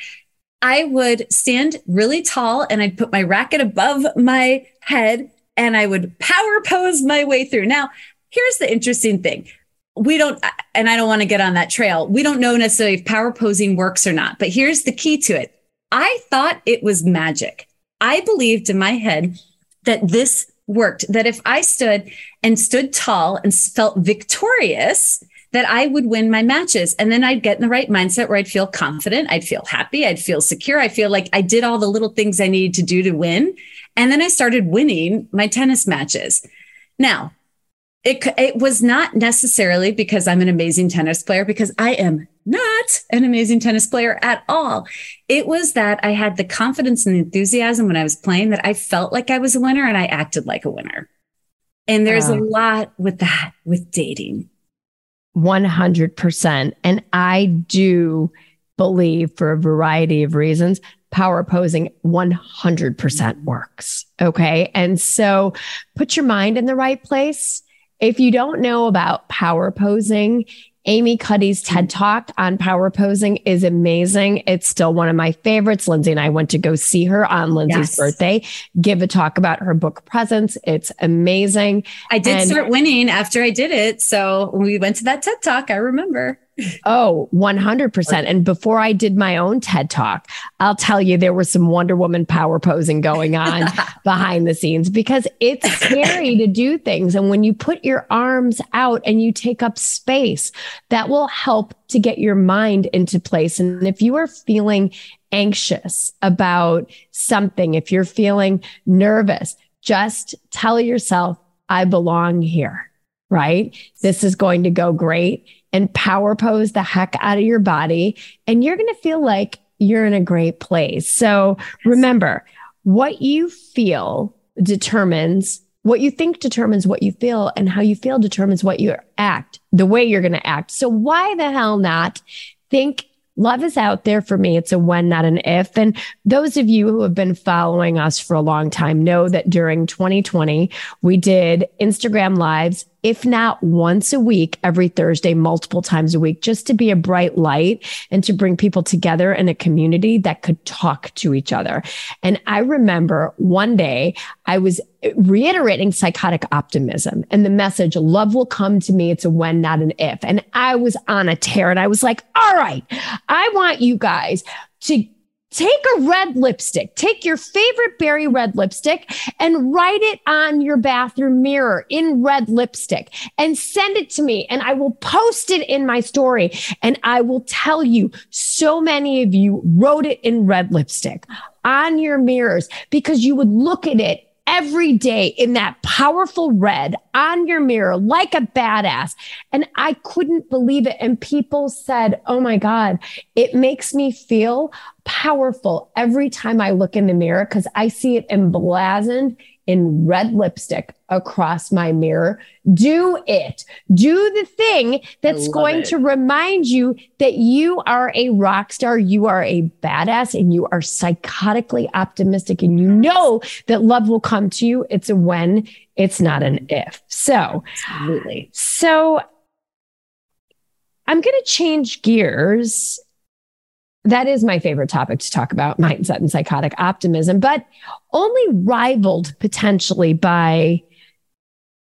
I would stand really tall and I'd put my racket above my head and I would power pose my way through. Now, here's the interesting thing. We don't, and I don't want to get on that trail. We don't know necessarily if power posing works or not, but here's the key to it. I thought it was magic. I believed in my head that this worked, that if I stood and stood tall and felt victorious, that I would win my matches. And then I'd get in the right mindset where I'd feel confident. I'd feel happy. I'd feel secure. I feel like I did all the little things I needed to do to win. And then I started winning my tennis matches. Now, It, it was not necessarily because I'm an amazing tennis player, because I am not an amazing tennis player at all. It was that I had the confidence and the enthusiasm when I was playing that I felt like I was a winner and I acted like a winner. And there's uh, a lot with that, with dating. one hundred percent. And I do believe, for a variety of reasons, power posing one hundred percent works. Okay. And so put your mind in the right place. If you don't know about power posing, Amy Cuddy's TED Talk on power posing is amazing. It's still one of my favorites. Lindsay and I went to go see her on Lindsay's yes. birthday, give a talk about her book Presence. It's amazing. I did and, start winning after I did it. So when we went to that TED Talk, I remember. Oh, one hundred percent. And before I did my own TED Talk, I'll tell you, there was some Wonder Woman power posing going on behind the scenes, because it's scary to do things. And when you put your arms out and you take up space, that will help to get your mind into place. And if you are feeling anxious about something, if you're feeling nervous, just tell yourself, I belong here, right? This is going to go great. And power pose the heck out of your body. And you're going to feel like you're in a great place. So remember, what you feel determines, what you think determines what you feel, and how you feel determines what you act, the way you're going to act. So why the hell not think love is out there for me? It's a when, not an if. And those of you who have been following us for a long time know that during twenty twenty, we did Instagram lives, if not once a week, every Thursday, multiple times a week, just to be a bright light and to bring people together in a community that could talk to each other. And I remember one day I was reiterating psychotic optimism and the message, love will come to me. It's a when, not an if. And I was on a tear and I was like, all right, I want you guys to take a red lipstick, take your favorite berry red lipstick and write it on your bathroom mirror in red lipstick and send it to me. And I will post it in my story. And I will tell you, so many of you wrote it in red lipstick on your mirrors because you would look at it every day in that powerful red on your mirror like a badass. And I couldn't believe it. And people said, oh my God, it makes me feel powerful every time I look in the mirror because I see it emblazoned in red lipstick across my mirror. Do it. Do the thing that's going it. to remind you that you are a rock star, you are a badass, and you are psychotically optimistic. And you know that love will come to you. It's a when, it's not an if. So, absolutely. So I'm going to change gears. That is my favorite topic to talk about, mindset and psychotic optimism, but only rivaled potentially by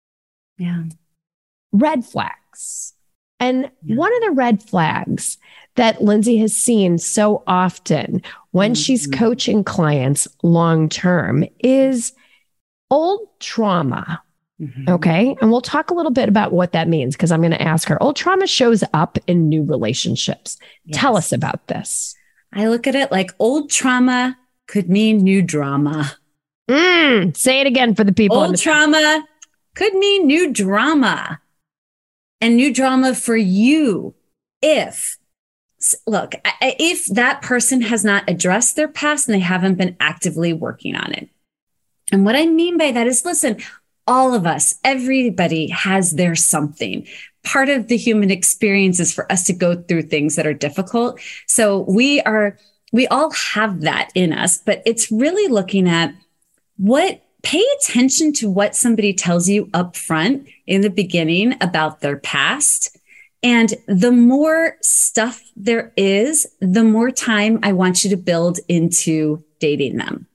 yeah. red flags. And yeah. one of the red flags that Lindsay has seen so often when mm-hmm. she's coaching clients long term is old trauma. Mm-hmm. Okay. And we'll talk a little bit about what that means because I'm going to ask her. Old trauma shows up in new relationships. Yes. Tell us about this. I look at it like old trauma could mean new drama. Mm, say it again for the people. Old the- trauma could mean new drama, and new drama for you. If, look, if that person has not addressed their past and they haven't been actively working on it. And what I mean by that is, listen, all of us, everybody has their something. Part of the human experience is for us to go through things that are difficult. So we are, we all have that in us, but it's really looking at what, pay attention to what somebody tells you up front in the beginning about their past. And the more stuff there is, the more time I want you to build into dating them.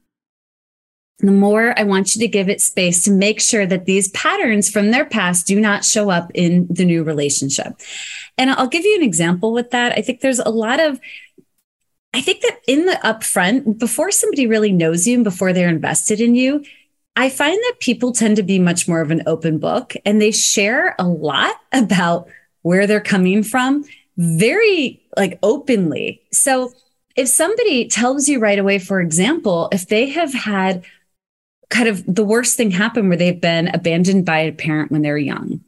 The more I want you to give it space to make sure that these patterns from their past do not show up in the new relationship. And I'll give you an example with that. I think there's a lot of, I think that in the upfront, before somebody really knows you and before they're invested in you, I find that people tend to be much more of an open book and they share a lot about where they're coming from very like openly. So if somebody tells you right away, for example, if they have had kind of the worst thing happen where they've been abandoned by a parent when they're young,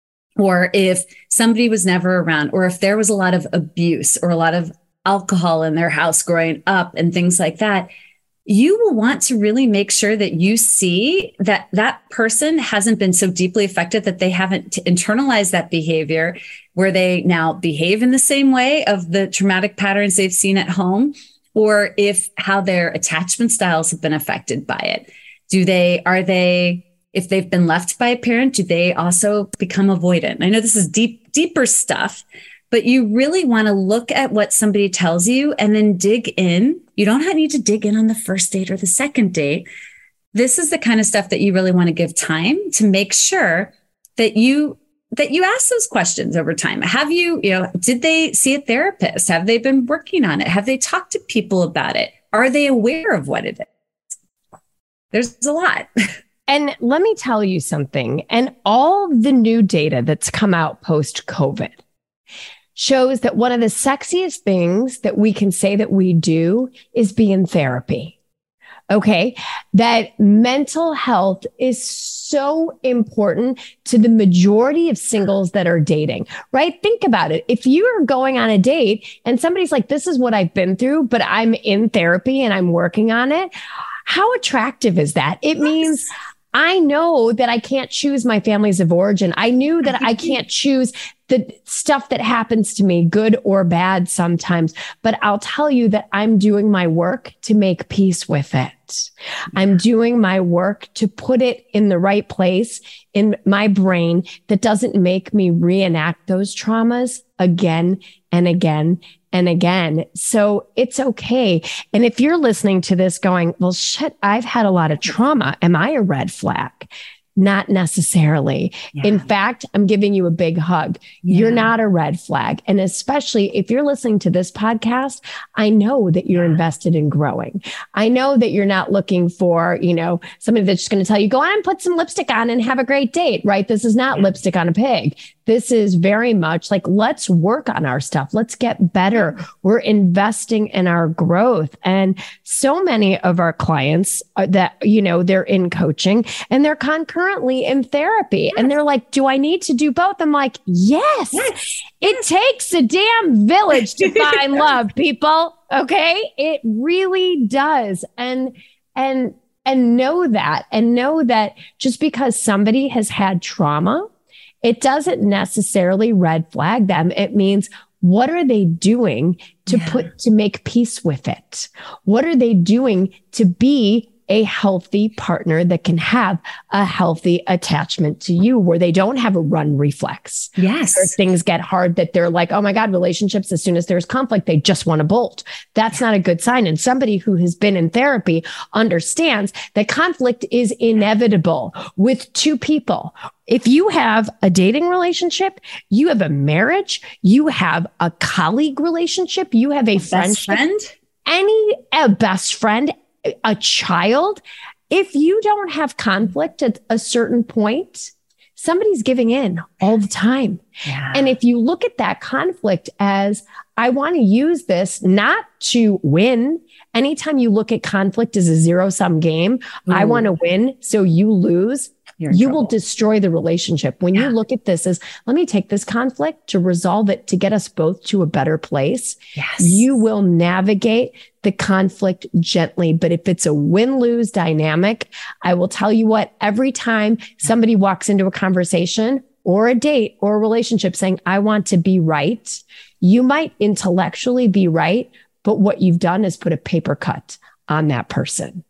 or if somebody was never around, or if there was a lot of abuse or a lot of alcohol in their house growing up and things like that, you will want to really make sure that you see that that person hasn't been so deeply affected that they haven't internalized that behavior where they now behave in the same way of the traumatic patterns they've seen at home, or if how their attachment styles have been affected by it. Do they, are they, if they've been left by a parent, do they also become avoidant? I know this is deep, deeper stuff, but you really want to look at what somebody tells you and then dig in. You don't need to dig in on the first date or the second date. This is the kind of stuff that you really want to give time to make sure that you, that you ask those questions over time. Have you, you know, did they see a therapist? Have they been working on it? Have they talked to people about it? Are they aware of what it is? There's a lot. And let me tell you something. And all the new data that's come out post-COVID shows that one of the sexiest things that we can say that we do is be in therapy. Okay. That mental health is so important to the majority of singles that are dating, right? Think about it. If you are going on a date and somebody's like, this is what I've been through, but I'm in therapy and I'm working on it. How attractive is that? It means I know that I can't choose my families of origin. I knew that I can't choose the stuff that happens to me, good or bad sometimes. But I'll tell you that I'm doing my work to make peace with it. I'm doing my work to put it in the right place in my brain that doesn't make me reenact those traumas again and again and again. So it's okay. And if you're listening to this going, well, shit, I've had a lot of trauma. Am I a red flag? Not necessarily. Yeah. In fact, I'm giving you a big hug. Yeah. You're not a red flag. And especially if you're listening to this podcast, I know that you're yeah. invested in growing. I know that you're not looking for, you know, somebody that's just going to tell you, go on and put some lipstick on and have a great date, right? This is not yeah. lipstick on a pig. This is very much like, let's work on our stuff. Let's get better. We're investing in our growth. And so many of our clients are that, you know, they're in coaching and they're concurrently in therapy. Yes. And they're like, do I need to do both? I'm like, yes, yes. It takes a damn village to find love, people. Okay. It really does. And, and, and know that, and know that just because somebody has had trauma, it doesn't necessarily red flag them. It means, what are they doing to yeah. put, to make peace with it? What are they doing to be a healthy partner that can have a healthy attachment to you where they don't have a run reflex. Yes. Or things get hard that they're like, oh my God, relationships, as soon as there's conflict, they just want to bolt. That's not a good sign. And somebody who has been in therapy understands that conflict is inevitable with two people. If you have a dating relationship, you have a marriage, you have a colleague relationship, you have a, a friendship, friend, any a best friend, a child. If you don't have conflict at a certain point, somebody's giving in all the time. Yeah. And if you look at that conflict as, I want to use this not to win. Anytime you look at conflict as a zero sum game, Ooh. I want to win, so you lose. You trouble. Will destroy the relationship. When yeah. you look at this as, let me take this conflict to resolve it, to get us both to a better place. Yes. You will navigate the conflict gently. But if it's a win-lose dynamic, I will tell you what, every time somebody walks into a conversation or a date or a relationship saying, I want to be right, you might intellectually be right, but what you've done is put a paper cut on that person.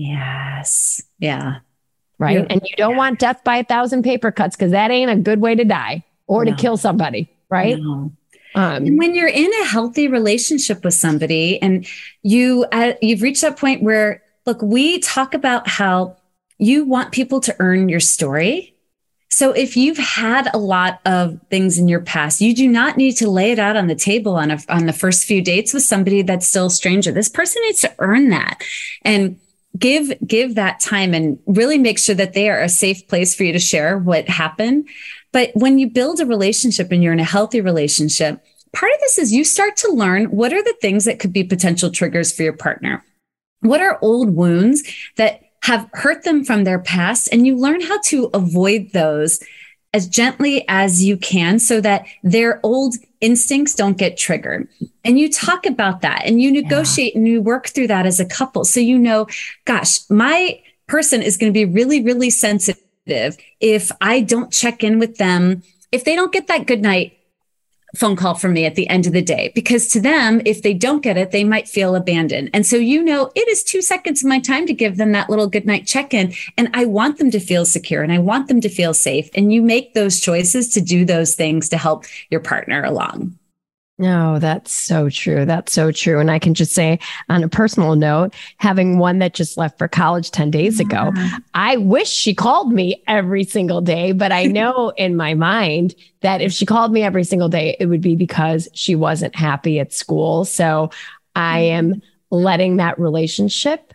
Yes. Yeah. Right. Yeah. And you don't want death by a thousand paper cuts, because that ain't a good way to die or no. to kill somebody. Right. No. Um, and when you're in a healthy relationship with somebody and you, uh, you've reached that point where, look, we talk about how you want people to earn your story. So if you've had a lot of things in your past, you do not need to lay it out on the table on a, on the first few dates with somebody that's still a stranger. This person needs to earn that. And Give, give that time and really make sure that they are a safe place for you to share what happened. But when you build a relationship and you're in a healthy relationship, part of this is you start to learn what are the things that could be potential triggers for your partner. What are old wounds that have hurt them from their past? And you learn how to avoid those as gently as you can so that their old instincts don't get triggered. And you talk about that and you negotiate yeah. and you work through that as a couple. So, you know, gosh, my person is going to be really, really sensitive if I don't check in with them, if they don't get that good night phone call from me at the end of the day, because to them, if they don't get it, they might feel abandoned. And so, you know, it is two seconds of my time to give them that little goodnight check-in. And I want them to feel secure and I want them to feel safe. And you make those choices to do those things to help your partner along. No, that's so true. That's so true. And I can just say on a personal note, having one that just left for college ten days ago, yeah. I wish she called me every single day, but I know in my mind that if she called me every single day, it would be because she wasn't happy at school. So I am letting that relationship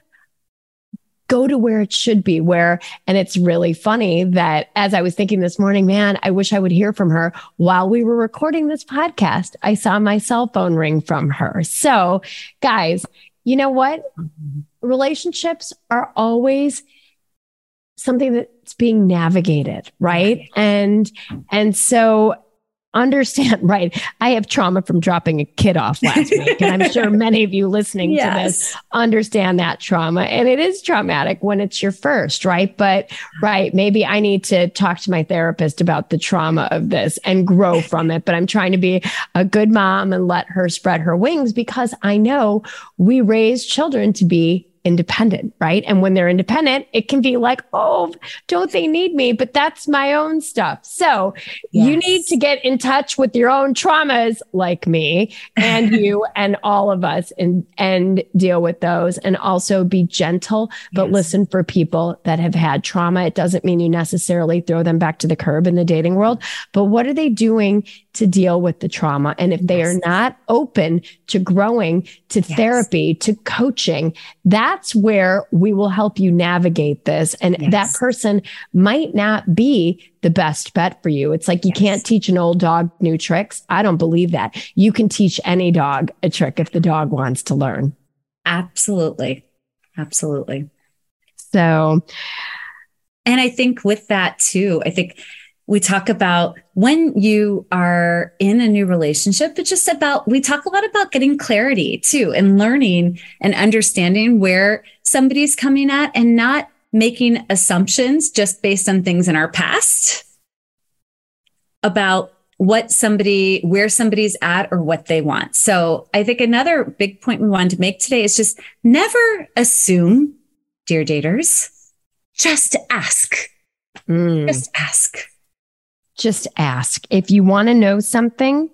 go to where it should be, where, and it's really funny that as I was thinking this morning, man, I wish I would hear from her while we were recording this podcast. I saw my cell phone ring from her. So guys, you know what? Relationships are always something that's being navigated, right? And, and so understand, right? I have trauma from dropping a kid off last week. And I'm sure many of you listening yes. to this understand that trauma. And it is traumatic when it's your first, right? But, right, maybe I need to talk to my therapist about the trauma of this and grow from it. But I'm trying to be a good mom and let her spread her wings, because I know we raise children to be independent, right? And when they're independent, it can be like, oh, don't they need me? But that's my own stuff. So yes. you need to get in touch with your own traumas, like me and you and all of us, and, and deal with those, and also be gentle, but yes. listen for people that have had trauma. It doesn't mean you necessarily throw them back to the curb in the dating world, but what are they doing to deal with the trauma? And if they yes. are not open to growing, to yes. therapy, to coaching, that's where we will help you navigate this. And yes. that person might not be the best bet for you. It's like, you yes. can't teach an old dog new tricks. I don't believe that. You can teach any dog a trick if the dog wants to learn. Absolutely. Absolutely. So, and I think with that too, I think we talk about when you are in a new relationship, it's just about, we talk a lot about getting clarity too, and learning and understanding where somebody's coming at, and not making assumptions just based on things in our past about what somebody, where somebody's at or what they want. So I think another big point we wanted to make today is just never assume dear daters, just ask. Mm. Just ask. Just ask. If you want to know something,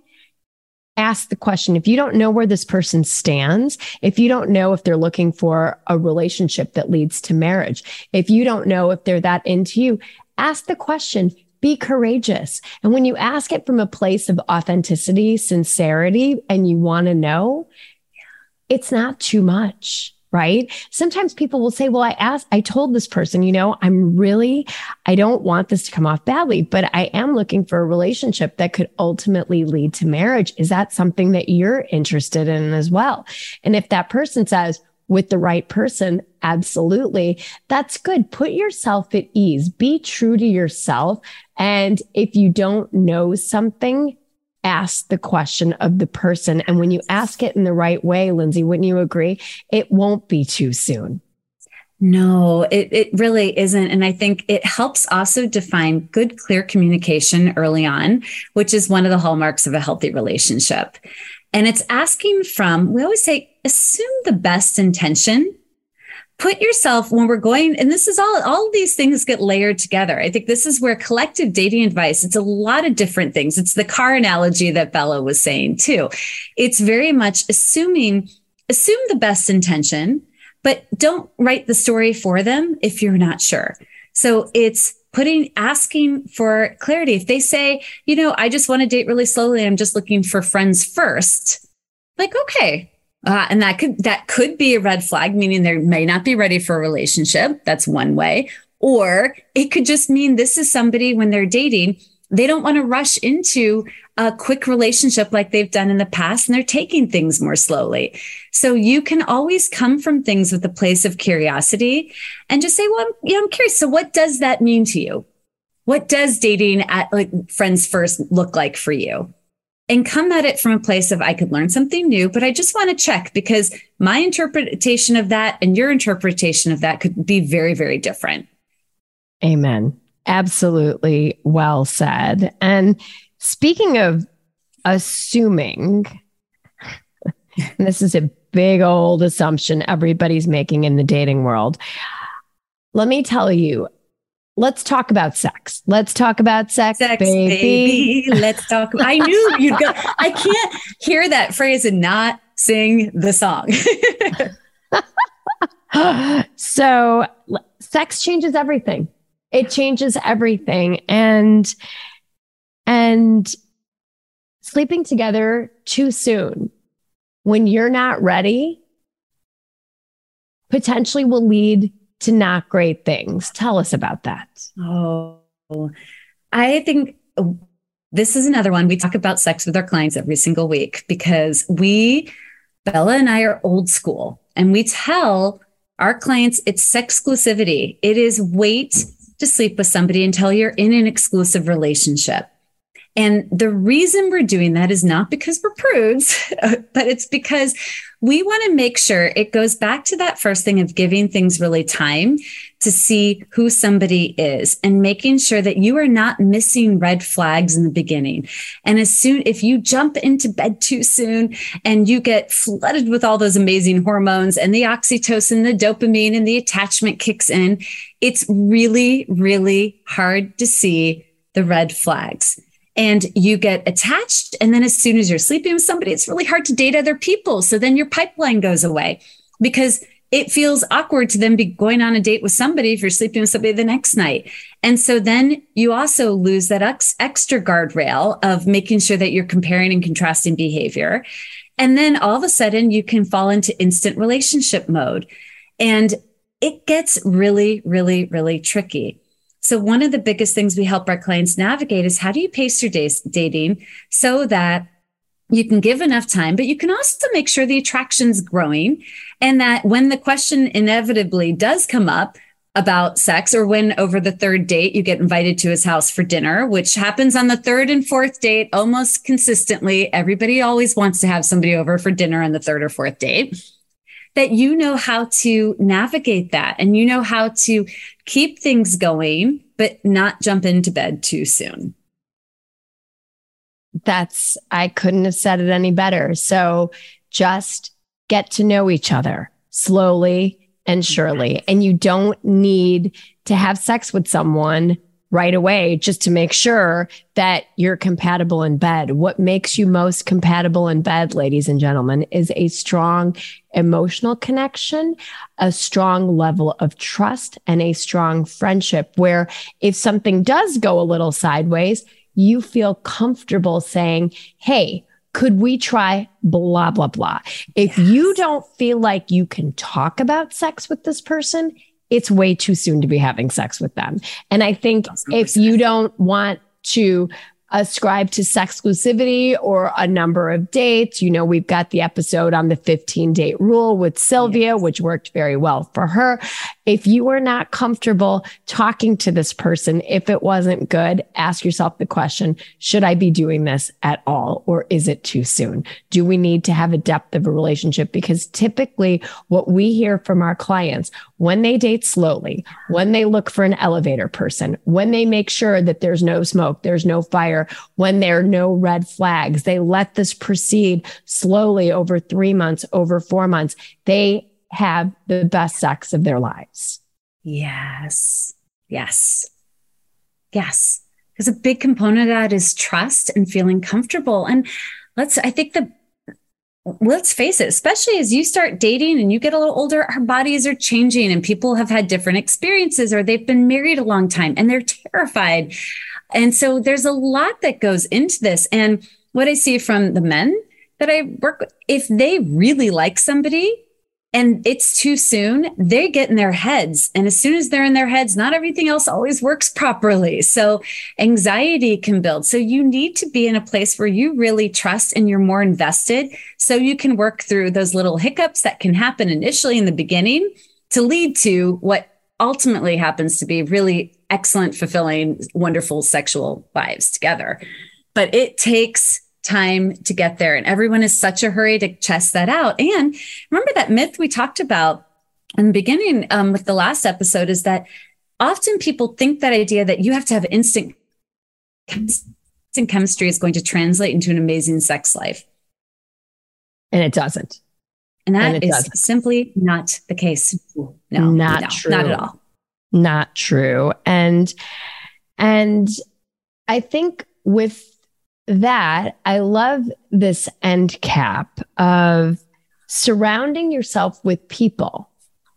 ask the question. If you don't know where this person stands, if you don't know if they're looking for a relationship that leads to marriage, if you don't know if they're that into you, ask the question. Be courageous. And when you ask it from a place of authenticity, sincerity, and you want to know, it's not too much, right? Sometimes people will say, well, I asked, I told this person, you know, I'm really, I don't want this to come off badly, but I am looking for a relationship that could ultimately lead to marriage. Is that something that you're interested in as well? And if that person says, with the right person, absolutely, that's good. Put yourself at ease. Be true to yourself. And if you don't know something, ask the question of the person. And when you ask it in the right way, Lindsay, wouldn't you agree? It won't be too soon. No, it, it really isn't. And I think it helps also define good, clear communication early on, which is one of the hallmarks of a healthy relationship. And it's asking from, we always say, assume the best intention. Put yourself, when we're going, and this is all, all of these things get layered together. I think this is where collective dating advice, it's a lot of different things. It's the car analogy that Bella was saying too. It's very much assuming, assume the best intention, but don't write the story for them if you're not sure. So it's putting, asking for clarity. If they say, you know, I just want to date really slowly, I'm just looking for friends first. Like, okay. Uh, and that could, that could be a red flag, meaning they may not be ready for a relationship. That's one way. Or it could just mean this is somebody when they're dating, they don't want to rush into a quick relationship like they've done in the past, and they're taking things more slowly. So you can always come from things with a place of curiosity and just say, well, I'm, you know, I'm curious. So what does that mean to you? What does dating at like friends first look like for you? And come at it from a place of, I could learn something new, but I just want to check because my interpretation of that and your interpretation of that could be very, very different. Amen. Absolutely well said. And speaking of assuming, and this is a big old assumption everybody's making in the dating world. Let me tell you, let's talk about sex. Let's talk about sex, sex baby. baby. Let's talk. I knew you'd go. I can't hear that phrase and not sing the song. So sex changes everything. It changes everything. And, and sleeping together too soon when you're not ready potentially will lead to not great things. Tell us about that. Oh, I think this is another one. We talk about sex with our clients every single week because we, Bella and I are old school, and we tell our clients it's sexclusivity. It is wait to sleep with somebody until you're in an exclusive relationship. And the reason we're doing that is not because we're prudes, but it's because we want to make sure it goes back to that first thing of giving things really time to see who somebody is and making sure that you are not missing red flags in the beginning. And as soon, if you jump into bed too soon and you get flooded with all those amazing hormones and the oxytocin, the dopamine, and the attachment kicks in, it's really, really hard to see the red flags. And you get attached. And then as soon as you're sleeping with somebody, it's really hard to date other people. So then your pipeline goes away because it feels awkward to then be going on a date with somebody if you're sleeping with somebody the next night. And so then you also lose that ex- extra guardrail of making sure that you're comparing and contrasting behavior. And then all of a sudden you can fall into instant relationship mode. And it gets really, really, really tricky. So one of the biggest things we help our clients navigate is how do you pace your days dating so that you can give enough time, but you can also make sure the attraction's growing and that when the question inevitably does come up about sex, or when over the third date you get invited to his house for dinner, which happens on the third and fourth date almost consistently. Everybody always wants to have somebody over for dinner on the third or fourth date. That you know how to navigate that and you know how to keep things going, but not jump into bed too soon. That's, I couldn't have said it any better. So just get to know each other slowly, and surely. And you don't need to have sex with someone right away just to make sure that you're compatible in bed. What makes you most compatible in bed, ladies and gentlemen, is a strong emotional connection, a strong level of trust, and a strong friendship where if something does go a little sideways, you feel comfortable saying, hey, could we try blah, blah, blah? If yes. you don't feel like you can talk about sex with this person, it's way too soon to be having sex with them. And I think if you don't want to ascribe to sexclusivity or a number of dates, you know, we've got the episode on the fifteen date rule with Sylvia, yes. which worked very well for her. If you are not comfortable talking to this person, if it wasn't good, ask yourself the question, should I be doing this at all? Or is it too soon? Do we need to have a depth of a relationship? Because typically what we hear from our clients, when they date slowly, when they look for an elevator person, when they make sure that there's no smoke, there's no fire, when there are no red flags, they let this proceed slowly over three months, over four months, they have the best sex of their lives. Yes. Yes. Yes. Because a big component of that is trust and feeling comfortable. And let's, I think the, let's face it, especially as you start dating and you get a little older, our bodies are changing and people have had different experiences or they've been married a long time and they're terrified. And so there's a lot that goes into this. And what I see from the men that I work with, if they really like somebody, and it's too soon, they get in their heads. And as soon as they're in their heads, not everything else always works properly. So anxiety can build. So you need to be in a place where you really trust and you're more invested so you can work through those little hiccups that can happen initially in the beginning to lead to what ultimately happens to be really excellent, fulfilling, wonderful sexual lives together. But it takes time to get there. And everyone is such a hurry to test that out. And remember that myth we talked about in the beginning um, with the last episode is that often people think that idea that you have to have instant, instant chemistry is going to translate into an amazing sex life. And it doesn't. And that and is doesn't. simply not the case. No, not no, true. Not at all. Not true. And, and I think with that, I love this end cap of surrounding yourself with people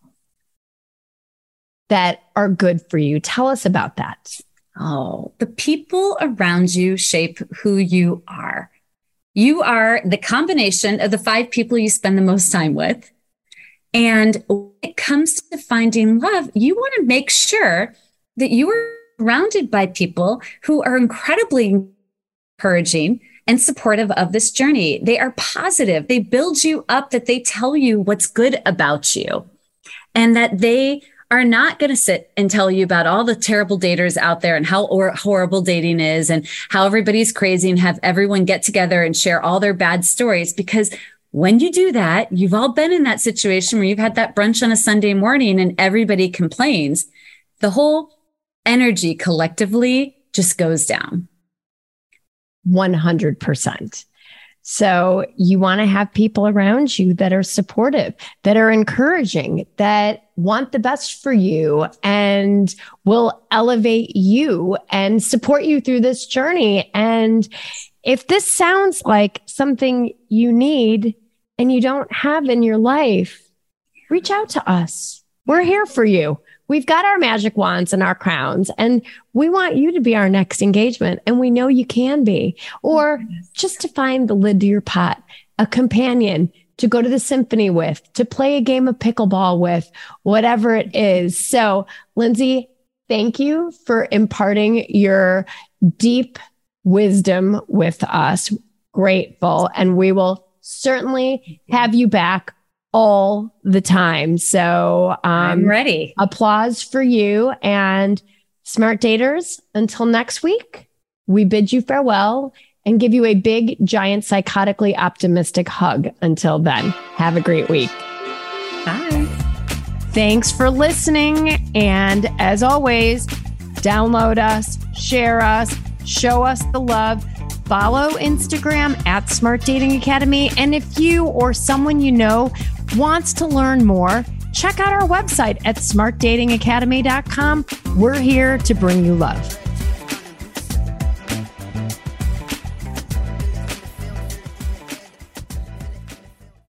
that are good for you. Tell us about that. Oh, the people around you shape who you are. You are the combination of the five people you spend the most time with. And when it comes to finding love, you want to make sure that you are surrounded by people who are incredibly encouraging and supportive of this journey. They are positive. They build you up, that they tell you what's good about you, and that they are not going to sit and tell you about all the terrible daters out there and how or horrible dating is and how everybody's crazy and have everyone get together and share all their bad stories. Because when you do that, you've all been in that situation where you've had that brunch on a Sunday morning and everybody complains. The whole energy collectively just goes down. one hundred percent. So you want to have people around you that are supportive, that are encouraging, that want the best for you and will elevate you and support you through this journey. And if this sounds like something you need and you don't have in your life, reach out to us. We're here for you. We've got our magic wands and our crowns, and we want you to be our next engagement. And we know you can be, or just to find the lid to your pot, a companion to go to the symphony with, to play a game of pickleball with, whatever it is. So, Lindsay, thank you for imparting your deep wisdom with us. Grateful. And we will certainly have you back all the time. So um, I'm ready. Applause for you. And smart daters, until next week, we bid you farewell and give you a big, giant, psychotically optimistic hug. Until then, have a great week. Bye. Thanks for listening. And as always, download us, share us, show us the love. Follow Instagram at Smart Dating Academy. And if you or someone you know wants to learn more, check out our website at smart dating academy dot com. We're here to bring you love.